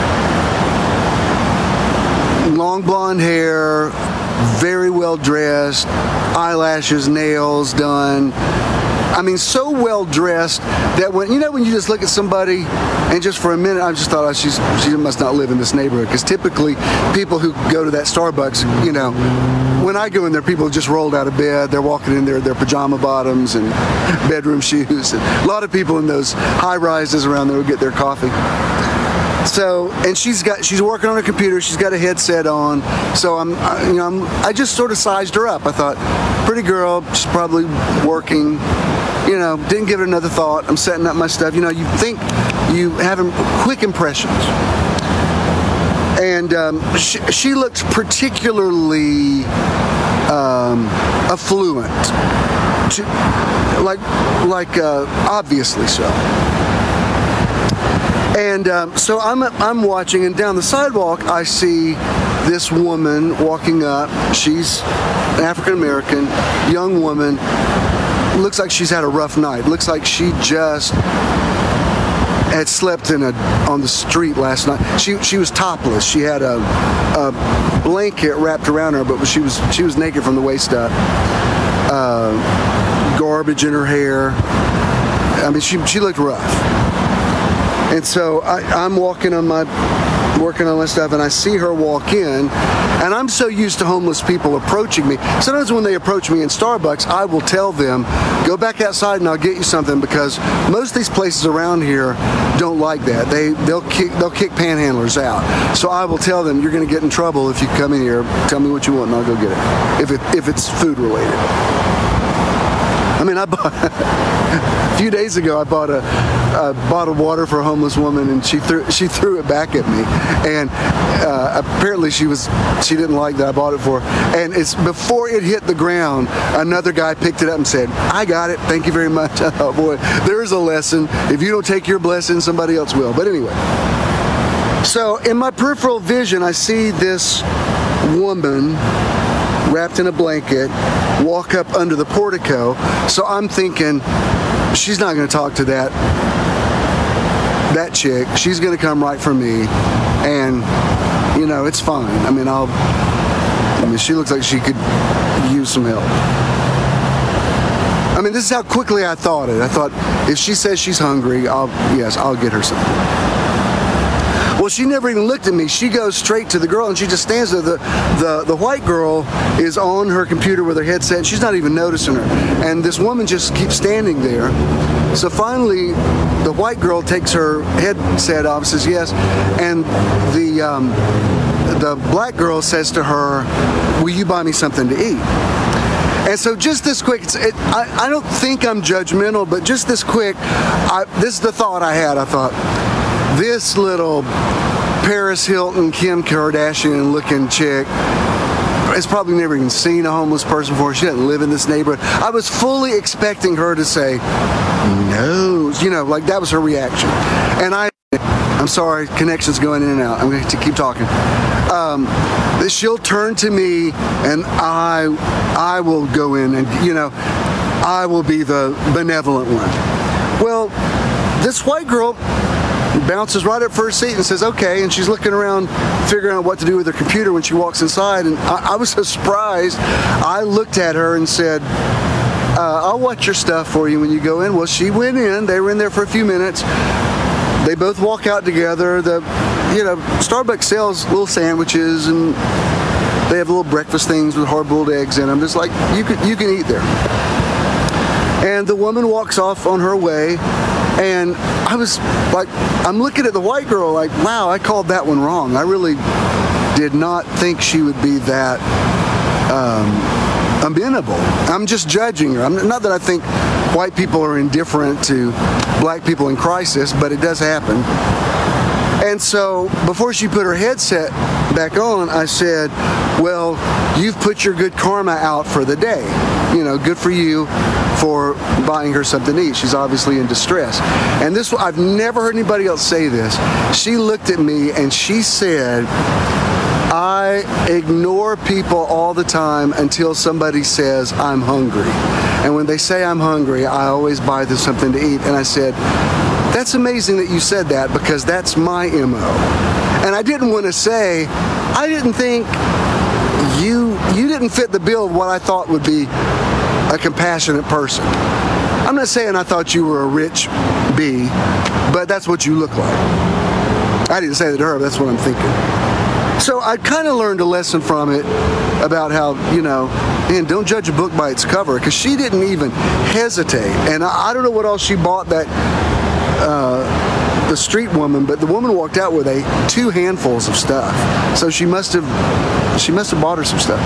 S1: long blonde hair, very well dressed, eyelashes, nails done. I mean, so well dressed that when, you know, when you just look at somebody and just for a minute, I just thought, oh, she's, she must not live in this neighborhood. Because typically people who go to that Starbucks, you know, when I go in there, people just rolled out of bed. They're walking in there, their pajama bottoms and bedroom shoes. And a lot of people in those high rises around there will get their coffee. So, and she's got, she's working on her computer. She's got a headset on. So I'm, I, you know, I'm, I just sort of sized her up. I thought, pretty girl, she's probably working. You know, didn't give it another thought. I'm setting up my stuff. You know, you think you have quick impressions. And um, she, she looked particularly um, affluent, to, like, like uh, obviously so. And um, so I'm I'm watching, and down the sidewalk I see this woman walking up. She's an African American young woman. Looks like she's had a rough night. Looks like she just had slept in a on the street last night. She she was topless. She had a, a blanket wrapped around her, but she was she was naked from the waist up. Uh, garbage in her hair. I mean, she she looked rough. And so I, I'm walking on my, working on my stuff, and I see her walk in, and I'm so used to homeless people approaching me. Sometimes when they approach me in Starbucks, I will tell them, go back outside and I'll get you something, because most of these places around here don't like that. They, they'll kick, they'll kick panhandlers out. So I will tell them, you're going to get in trouble if you come in here, tell me what you want and I'll go get it, if, it, if it's food related. I mean, I bought, a few days ago, I bought a, a bottled water for a homeless woman, and she threw she threw it back at me. And uh, apparently she was she didn't like that I bought it for her. And it's before it hit the ground, another guy picked it up and said, I got it, thank you very much. I thought, boy, there's a lesson. If you don't take your blessing, somebody else will. But anyway, so in my peripheral vision, I see this woman wrapped in a blanket walk up under the portico. So I'm thinking, she's not going to talk to that that chick. She's going to come right for me, and you know, it's fine. I mean, I'll I mean, she looks like she could use some help. I mean, this is how quickly I thought it. I thought, if she says she's hungry, I'll yes, I'll get her something. Well, she never even looked at me. She goes straight to the girl, and she just stands there. The, the, the white girl is on her computer with her headset, and she's not even noticing her. And this woman just keeps standing there. So finally, the white girl takes her headset off, says yes, and the, um, the black girl says to her, will you buy me something to eat? And so just this quick, it's, it, I, I don't think I'm judgmental, but just this quick, I, this is the thought I had. I thought, this little Paris Hilton, Kim Kardashian looking chick has probably never even seen a homeless person before. She doesn't live in this neighborhood. I was fully expecting her to say, no, you know, like that was her reaction. And I, I'm sorry, connection's going in and out. I'm going to keep talking. Um, she'll turn to me, and I, I will go in, and you know, I will be the benevolent one. Well, this white girl bounces right up for her seat and says, okay, and she's looking around figuring out what to do with her computer when she walks inside, and I, I was so surprised. I looked at her and said, uh, I'll watch your stuff for you when you go in. Well, she went in. They were in there for a few minutes. They both walk out together. The, you know, Starbucks sells little sandwiches, and they have little breakfast things with hard-boiled eggs in them. Just like, you can, you can eat there. And the woman walks off on her way, and I was like, I'm looking at the white girl like, wow, I called that one wrong. I really did not think she would be that um, amenable. I'm just judging her. I'm, not that I think white people are indifferent to black people in crisis, but it does happen. And so before she put her headset back on, I said, well, you've put your good karma out for the day. You know, good for you for buying her something to eat. She's obviously in distress. And this, I've never heard anybody else say this. She looked at me and she said, I ignore people all the time until somebody says, I'm hungry. And when they say I'm hungry, I always buy them something to eat. And I said, that's amazing that you said that, because that's my M O. And I didn't want to say, I didn't think you, you didn't fit the bill of what I thought would be a compassionate person. I'm not saying I thought you were a rich bee, but that's what you look like. I didn't say that to her, but that's what I'm thinking. So I kind of learned a lesson from it about how, you know, man, don't judge a book by its cover, because she didn't even hesitate. And I, I don't know what else she bought that uh, the street woman, but the woman walked out with a two handfuls of stuff. So she must have she must have bought her some stuff.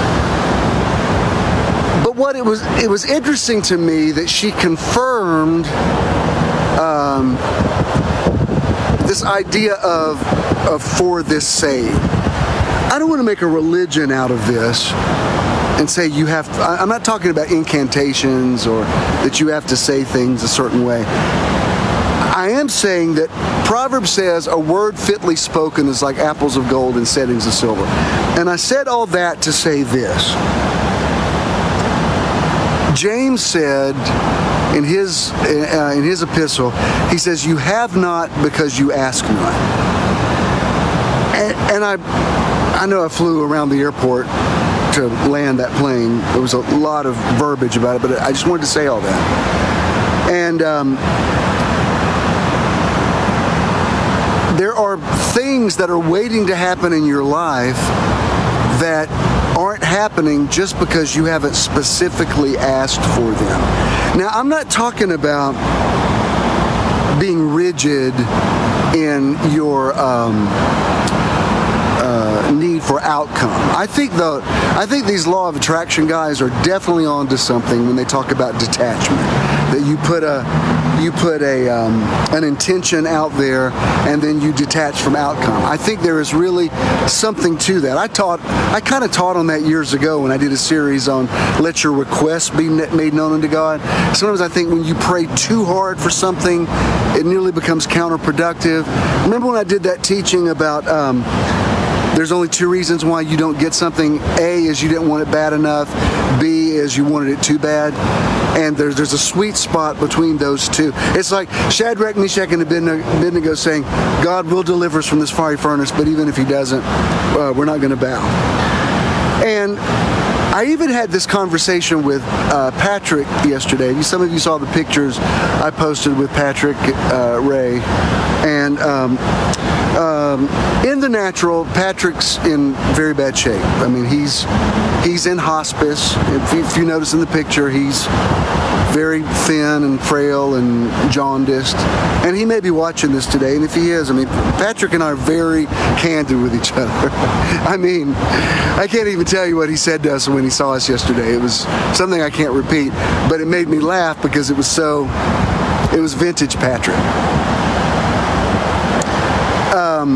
S1: But what it was it was interesting to me that she confirmed um, this idea of of for this sake. I don't want to make a religion out of this and say you have to, I'm not talking about incantations or that you have to say things a certain way. I am saying that Proverbs says a word fitly spoken is like apples of gold in settings of silver. And I said all that to say this. James said in his uh, in his epistle, he says, you have not because you ask not. And, and I I know I flew around the airport to land that plane. There was a lot of verbiage about it, but I just wanted to say all that. And um, there are things that are waiting to happen in your life that aren't happening just because you haven't specifically asked for them. Now, I'm not talking about being rigid in your um, uh, need for outcome. I think the I think these law of attraction guys are definitely onto something when they talk about detachment. That you put a you put a um, an intention out there and then you detach from outcome. I think there is really something to that. I taught I kind of taught on that years ago when I did a series on let your requests be made known unto God. Sometimes I think when you pray too hard for something, it nearly becomes counterproductive. Remember when I did that teaching about um, there's only two reasons why you don't get something. A is you didn't want it bad enough. B is you wanted it too bad. And there's there's a sweet spot between those two. It's like Shadrach, Meshach, and Abednego saying, God will deliver us from this fiery furnace, but even if he doesn't, uh, we're not going to bow. And I even had this conversation with uh, Patrick yesterday. Some of you saw the pictures I posted with Patrick uh, Ray. And um, um, in the natural, Patrick's in very bad shape. I mean, he's he's in hospice. If you, if you notice in the picture, he's very thin and frail and jaundiced. And he may be watching this today, and if he is, I mean, Patrick and I are very candid with each other. I mean, I can't even tell you what he said to us when he saw us yesterday. It was something I can't repeat, but it made me laugh because it was so, it was vintage Patrick. Um,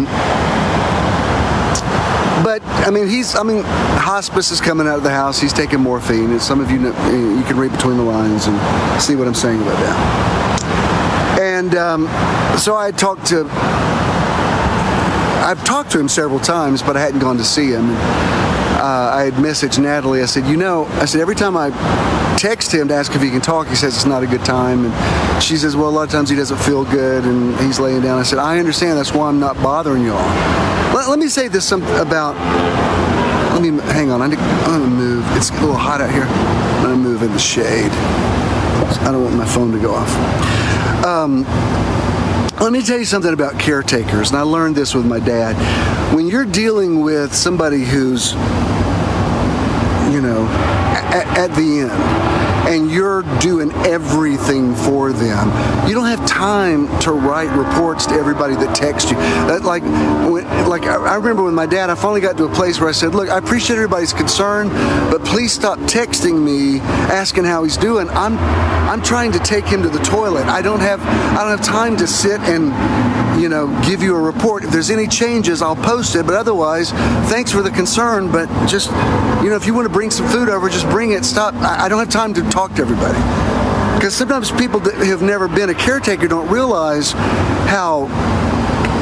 S1: but I mean, he's. I mean, hospice is coming out of the house. He's taking morphine, and some of you know, you can read between the lines and see what I'm saying about that. And um, so I talked to. I've talked to him several times, but I hadn't gone to see him. Uh, I had messaged Natalie. I said, you know, I said every time I text him to ask if he can talk, he says it's not a good time. And she says, well, a lot of times he doesn't feel good and he's laying down. I said, I understand. That's why I'm not bothering y'all. Let, let me say this some, about, let me, hang on. I need, I'm going to move. It's a little hot out here. I'm going to move in the shade. I don't want my phone to go off. Um, Let me tell you something about caretakers, and I learned this with my dad. When you're dealing with somebody who's, you know, at, at the end, and you're doing everything for them, you don't have time to write reports to everybody that texts you. That, like, when, like I remember with my dad, I finally got to a place where I said, look, I appreciate everybody's concern, but please stop texting me asking how he's doing. I'm I'm trying to take him to the toilet. I don't have I don't have time to sit and, you know, give you a report. If there's any changes, I'll post it. But otherwise, thanks for the concern. But just, you know, if you want to bring some food over, just bring it. Stop. I, I don't have time to talk to everybody. Because sometimes people that have never been a caretaker don't realize how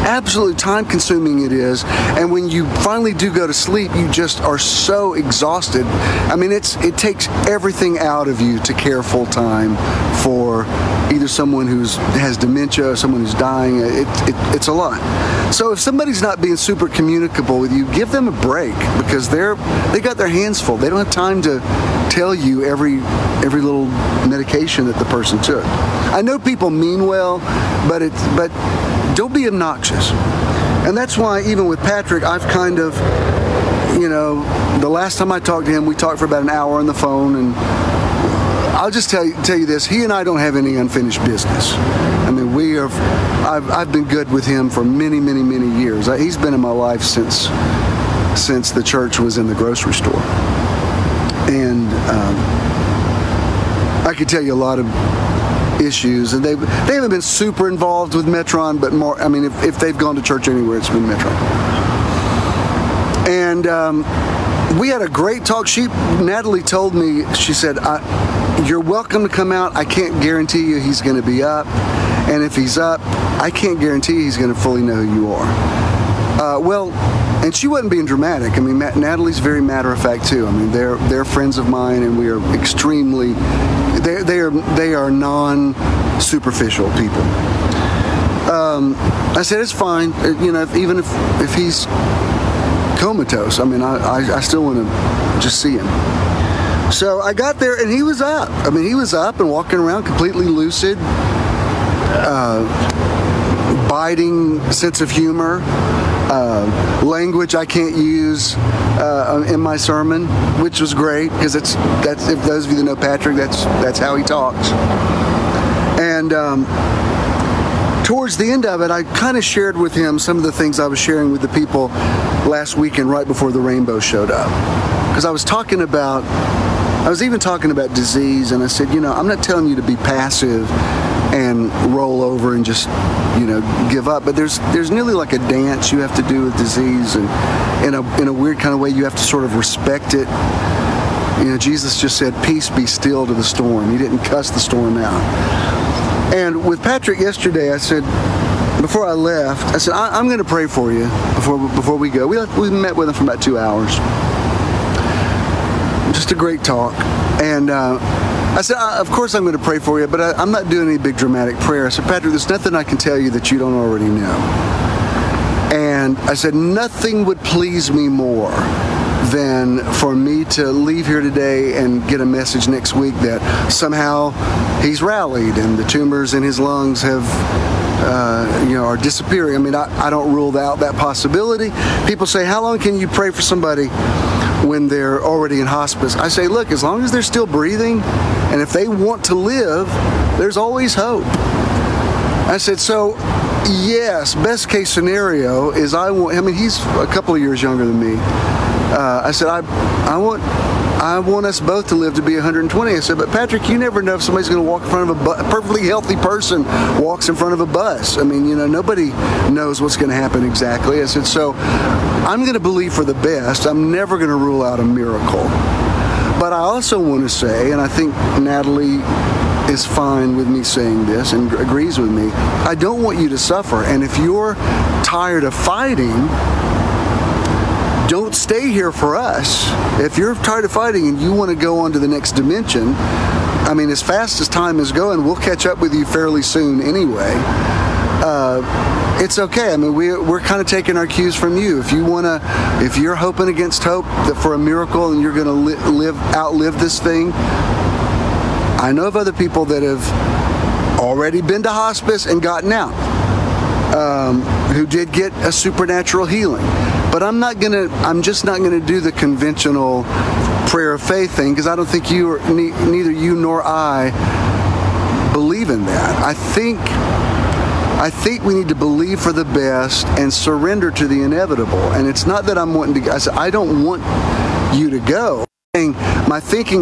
S1: absolutely time consuming it is. And when you finally do go to sleep, you just are so exhausted. I mean, it's it takes everything out of you to care full time for either someone who's has dementia or someone who's dying. It, it, it's a lot. So if somebody's not being super communicable with you, give them a break, because they're they got their hands full. They don't have time to tell you every every little medication that the person took. I know people mean well, but it's but don't be obnoxious. And that's why even with Patrick, I've kind of, you know, the last time I talked to him, we talked for about an hour on the phone, and I'll just tell you, tell you this, he and I don't have any unfinished business. I mean, we have, I've, I've been good with him for many, many, many years. He's been in my life since, since the church was in the grocery store. And um, I could tell you a lot of issues, and they they haven't been super involved with Metron, but more, I mean, if, if they've gone to church anywhere, it's been Metron. And um, we had a great talk. She, Natalie told me, she said, I, you're welcome to come out. I can't guarantee you he's going to be up. And if he's up, I can't guarantee he's going to fully know who you are. Uh, well, and she wasn't being dramatic. I mean, Matt, Natalie's very matter-of-fact, too. I mean, they're they're friends of mine, and we are extremely, they they are they are non-superficial people. Um, I said, it's fine. You know, if, even if, if he's comatose, I mean, I, I, I still want to just see him. So I got there, and he was up. I mean, he was up and walking around completely lucid, uh, biting sense of humor, uh, language I can't use uh, in my sermon, which was great, because it's that's if those of you that know Patrick, that's that's how he talks. And um, towards the end of it, I kind of shared with him some of the things I was sharing with the people last weekend, right before the rainbow showed up, because I was talking about. I was even talking about disease, and I said, you know, I'm not telling you to be passive and roll over and just, you know, give up, but there's there's nearly like a dance you have to do with disease, and in a in a weird kind of way, you have to sort of respect it. You know, Jesus just said, peace be still to the storm. He didn't cuss the storm out. And with Patrick yesterday, I said, before I left, I said, I, I'm going to pray for you before before we go. We, we met with him for about two hours. Just a great talk. And uh, I said, I, of course I'm going to pray for you, but I, I'm not doing any big dramatic prayer. I said, Patrick, there's nothing I can tell you that you don't already know. And I said, nothing would please me more than for me to leave here today and get a message next week that somehow he's rallied and the tumors in his lungs have, uh, you know, are disappearing. I mean, I, I don't rule out that possibility. People say, how long can you pray for somebody when they're already in hospice? I say, look, as long as they're still breathing, and if they want to live, there's always hope. I said, so yes, best case scenario is I want, I mean, he's a couple of years younger than me. Uh, I said, I, I want, I want us both to live to be one hundred twenty. I said, but Patrick, you never know if somebody's going to walk in front of a, bu- a perfectly healthy person walks in front of a bus. I mean, you know, nobody knows what's going to happen exactly. I said, so I'm going to believe for the best. I'm never going to rule out a miracle. But I also want to say, and I think Natalie is fine with me saying this and agrees with me, I don't want you to suffer. And if you're tired of fighting, don't stay here for us. If you're tired of fighting and you want to go on to the next dimension, I mean, as fast as time is going, we'll catch up with you fairly soon anyway. Uh, it's okay. I mean, we, we're kind of taking our cues from you. If you want to, if you're hoping against hope that for a miracle and you're going to li- live, outlive this thing, I know of other people that have already been to hospice and gotten out, um, who did get a supernatural healing. But I'm not gonna, I'm just not gonna do the conventional prayer of faith thing, because I don't think you or ne- neither you nor I believe in that. I think, I think we need to believe for the best and surrender to the inevitable. And it's not that I'm wanting to, I said, I don't want you to go. My thinking,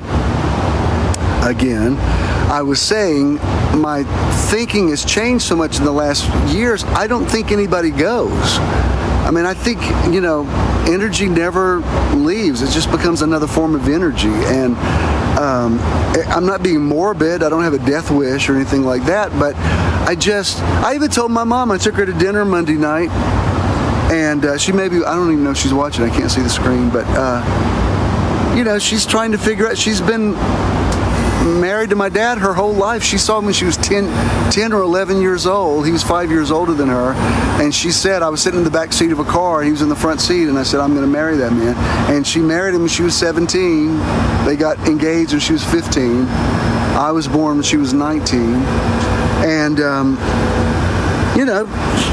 S1: again, I was saying my thinking has changed so much in the last years, I don't think anybody goes. I mean, I think, you know, energy never leaves. It just becomes another form of energy. And um, I'm not being morbid. I don't have a death wish or anything like that. But I just, I even told my mom, I took her to dinner Monday night. And uh, she maybe, I don't even know if she's watching. I can't see the screen. But, uh, you know, she's trying to figure out, she's been married to my dad her whole life. She saw him when she was ten, ten or eleven years old. He was five years older than her. And she said, I was sitting in the back seat of a car and he was in the front seat. And I said, I'm going to marry that man. And she married him when she was seventeen. They got engaged when she was fifteen. I was born when she was nineteen. And, um, you know,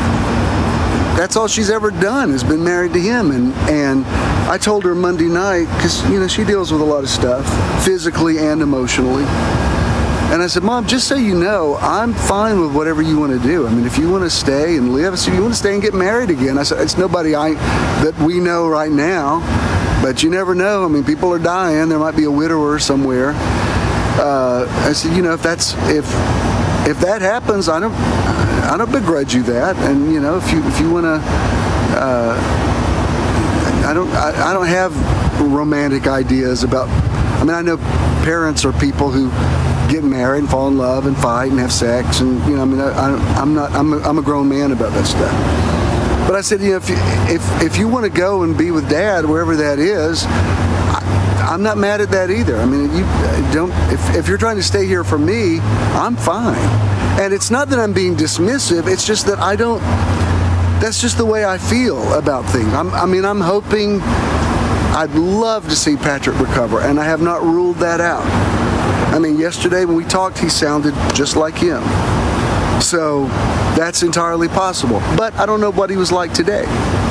S1: that's all she's ever done, has been married to him. And, and I told her Monday night, because, you know, she deals with a lot of stuff, physically and emotionally. And I said, Mom, just so you know, I'm fine with whatever you want to do. I mean, if you want to stay and live, if you want to stay and get married again. I said, it's nobody I that we know right now, but you never know. I mean, people are dying. There might be a widower somewhere. Uh, I said, you know, if that's, if, if that happens, I don't, I don't begrudge you that. And, you know, if you, if you want to, uh, I don't, I, I don't have romantic ideas about, I mean, I know parents are people who get married and fall in love and fight and have sex. And, you know, I mean, I, I, I'm not, I'm a, I'm a grown man about that stuff. But I said, you know, if you, if, if you want to go and be with Dad, wherever that is, I, I'm not mad at that either. I mean, you don't, if, if you're trying to stay here for me, I'm fine. And it's not that I'm being dismissive. It's just that I don't, that's just the way I feel about things. I'm, I mean, I'm hoping, I'd love to see Patrick recover, and I have not ruled that out. I mean, yesterday when we talked, he sounded just like him. So that's entirely possible. But I don't know what he was like today.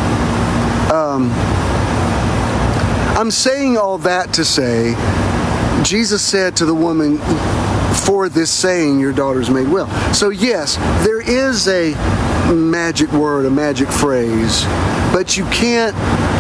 S1: Um, I'm saying all that to say, Jesus said to the woman, for this saying your daughter's made well. So yes, there is a magic word, a magic phrase, but you can't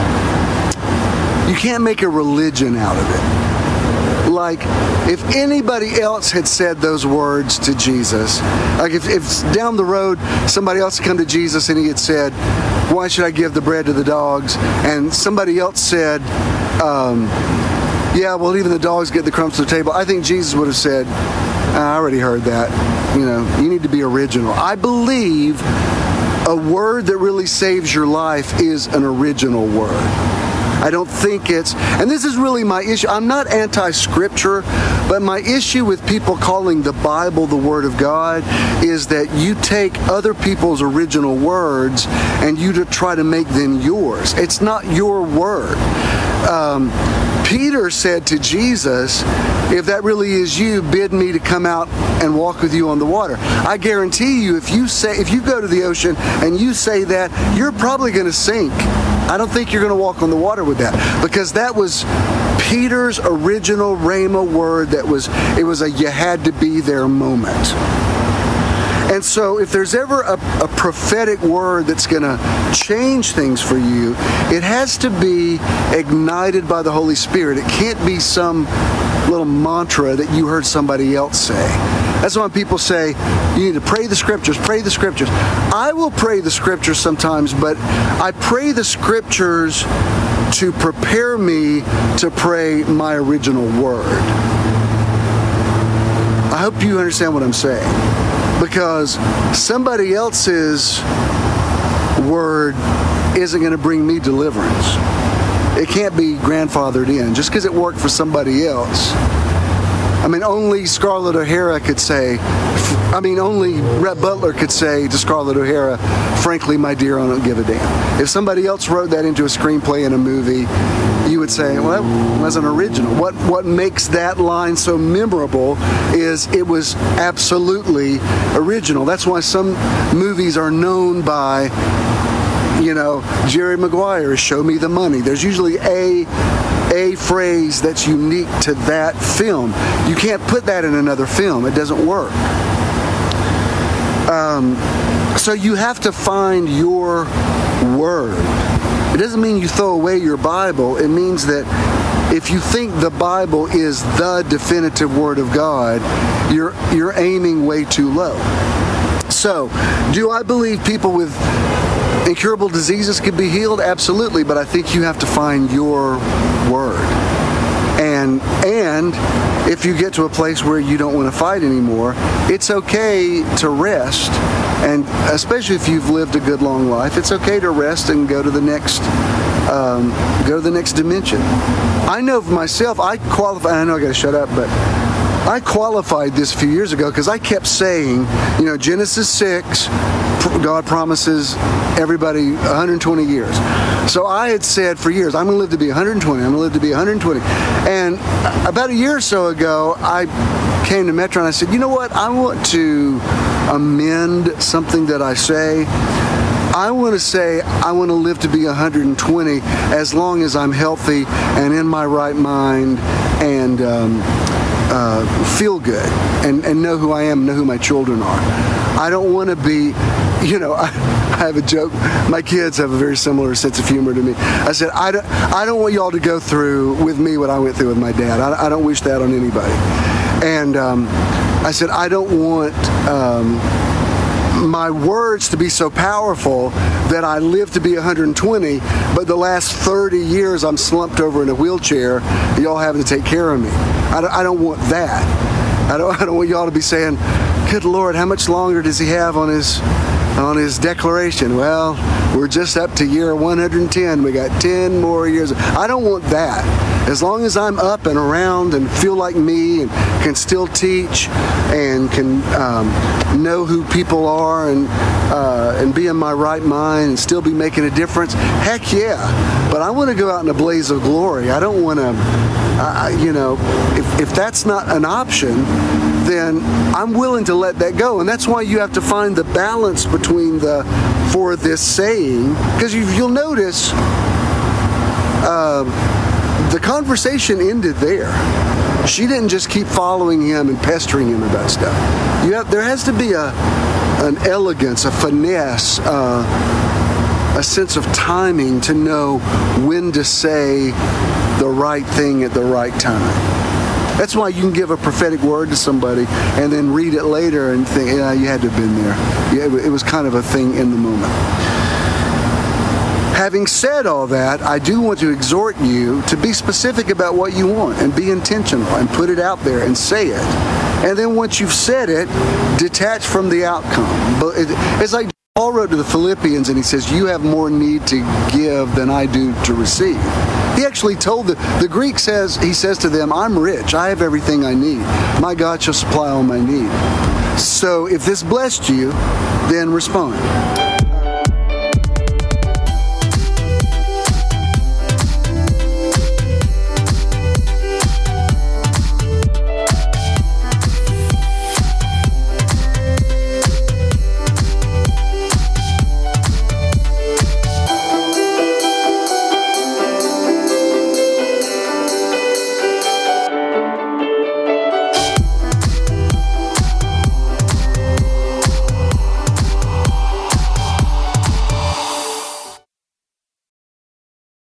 S1: you can't make a religion out of it. Like, if anybody else had said those words to Jesus, like if, if down the road somebody else had come to Jesus and he had said, why should I give the bread to the dogs? And somebody else said, um, yeah, well, even the dogs get the crumbs to the table. I think Jesus would have said, I already heard that. You know, you need to be original. I believe a word that really saves your life is an original word. I don't think it's, and this is really my issue. I'm not anti-scripture, but my issue with people calling the Bible the Word of God is that you take other people's original words and you to try to make them yours. It's not your word. Um, Peter said to Jesus, if that really is you, bid me to come out and walk with you on the water. I guarantee you, if you say, if you go to the ocean and you say that, you're probably going to sink. I don't think you're going to walk on the water with that, because that was Peter's original rhema word. That was, it was a you had to be there moment. And so if there's ever a, a prophetic word that's going to change things for you, it has to be ignited by the Holy Spirit. It can't be some little mantra that you heard somebody else say. That's why people say, you need to pray the scriptures, pray the scriptures. I will pray the scriptures sometimes, but I pray the scriptures to prepare me to pray my original word. I hope you understand what I'm saying. Because somebody else's word isn't going to bring me deliverance. It can't be grandfathered in. Just because it worked for somebody else. I mean, only Scarlett O'Hara could say, I mean, only Rhett Butler could say to Scarlett O'Hara, frankly, my dear, I don't give a damn. If somebody else wrote that into a screenplay in a movie, you would say, well, that was an original. What, what makes that line so memorable is it was absolutely original. That's why some movies are known by, you know, Jerry Maguire, show me the money. There's usually a a phrase that's unique to that film. You can't put that in another film. It doesn't work. Um, so you have to find your word. It doesn't mean you throw away your Bible. It means that if you think the Bible is the definitive Word of God, you're you're aiming way too low. So, do I believe people with incurable diseases can be healed? Absolutely, but I think you have to find your word. And and if you get to a place where you don't want to fight anymore, it's okay to rest. And especially if you've lived a good long life, it's okay to rest and go to the next um, go to the next dimension. I know for myself, I qualify. I know I got to shut up, but I qualified this a few years ago because I kept saying, you know, Genesis six, God promises everybody one hundred twenty years. So I had said for years, I'm going to live to be one hundred twenty. I'm going to live to be one hundred twenty. And about a year or so ago, I came to Metro and I said, you know what? I want to amend something that I say. I want to say I want to live to be one hundred twenty as long as I'm healthy and in my right mind and um, uh, feel good and, and know who I am, know who my children are. I don't want to be, you know, I, I have a joke. My kids have a very similar sense of humor to me. I said, I don't, I don't want y'all to go through with me what I went through with my dad. I, I don't wish that on anybody. And um, I said, I don't want um, my words to be so powerful that I live to be one hundred twenty, but the last thirty years I'm slumped over in a wheelchair, y'all having to take care of me. I don't, I don't want that. I don't, I don't want y'all to be saying, good Lord, how much longer does he have on his on his declaration? Well, we're just up to year one hundred ten. We got ten more years. I don't want that. As long as I'm up and around and feel like me and can still teach and can um, know who people are and uh, and be in my right mind and still be making a difference, heck yeah. But I want to go out in a blaze of glory. I don't want to, uh, you know, if, if that's not an option, then I'm willing to let that go. And that's why you have to find the balance between the, for this saying, because you, you'll notice uh, the conversation ended there. She didn't just keep following him and pestering him about stuff. You have, there has to be a, an elegance, a finesse, uh, a sense of timing to know when to say the right thing at the right time. That's why you can give a prophetic word to somebody and then read it later and think, yeah, you had to have been there. Yeah, it was kind of a thing in the moment. Having said all that, I do want to exhort you to be specific about what you want and be intentional and put it out there and say it. And then once you've said it, detach from the outcome. But it, it's like Paul wrote to the Philippians and he says, you have more need to give than I do to receive. He actually told the, the Greek says, he says to them, I'm rich, I have everything I need. My God shall supply all my need. So if this blessed you, then respond.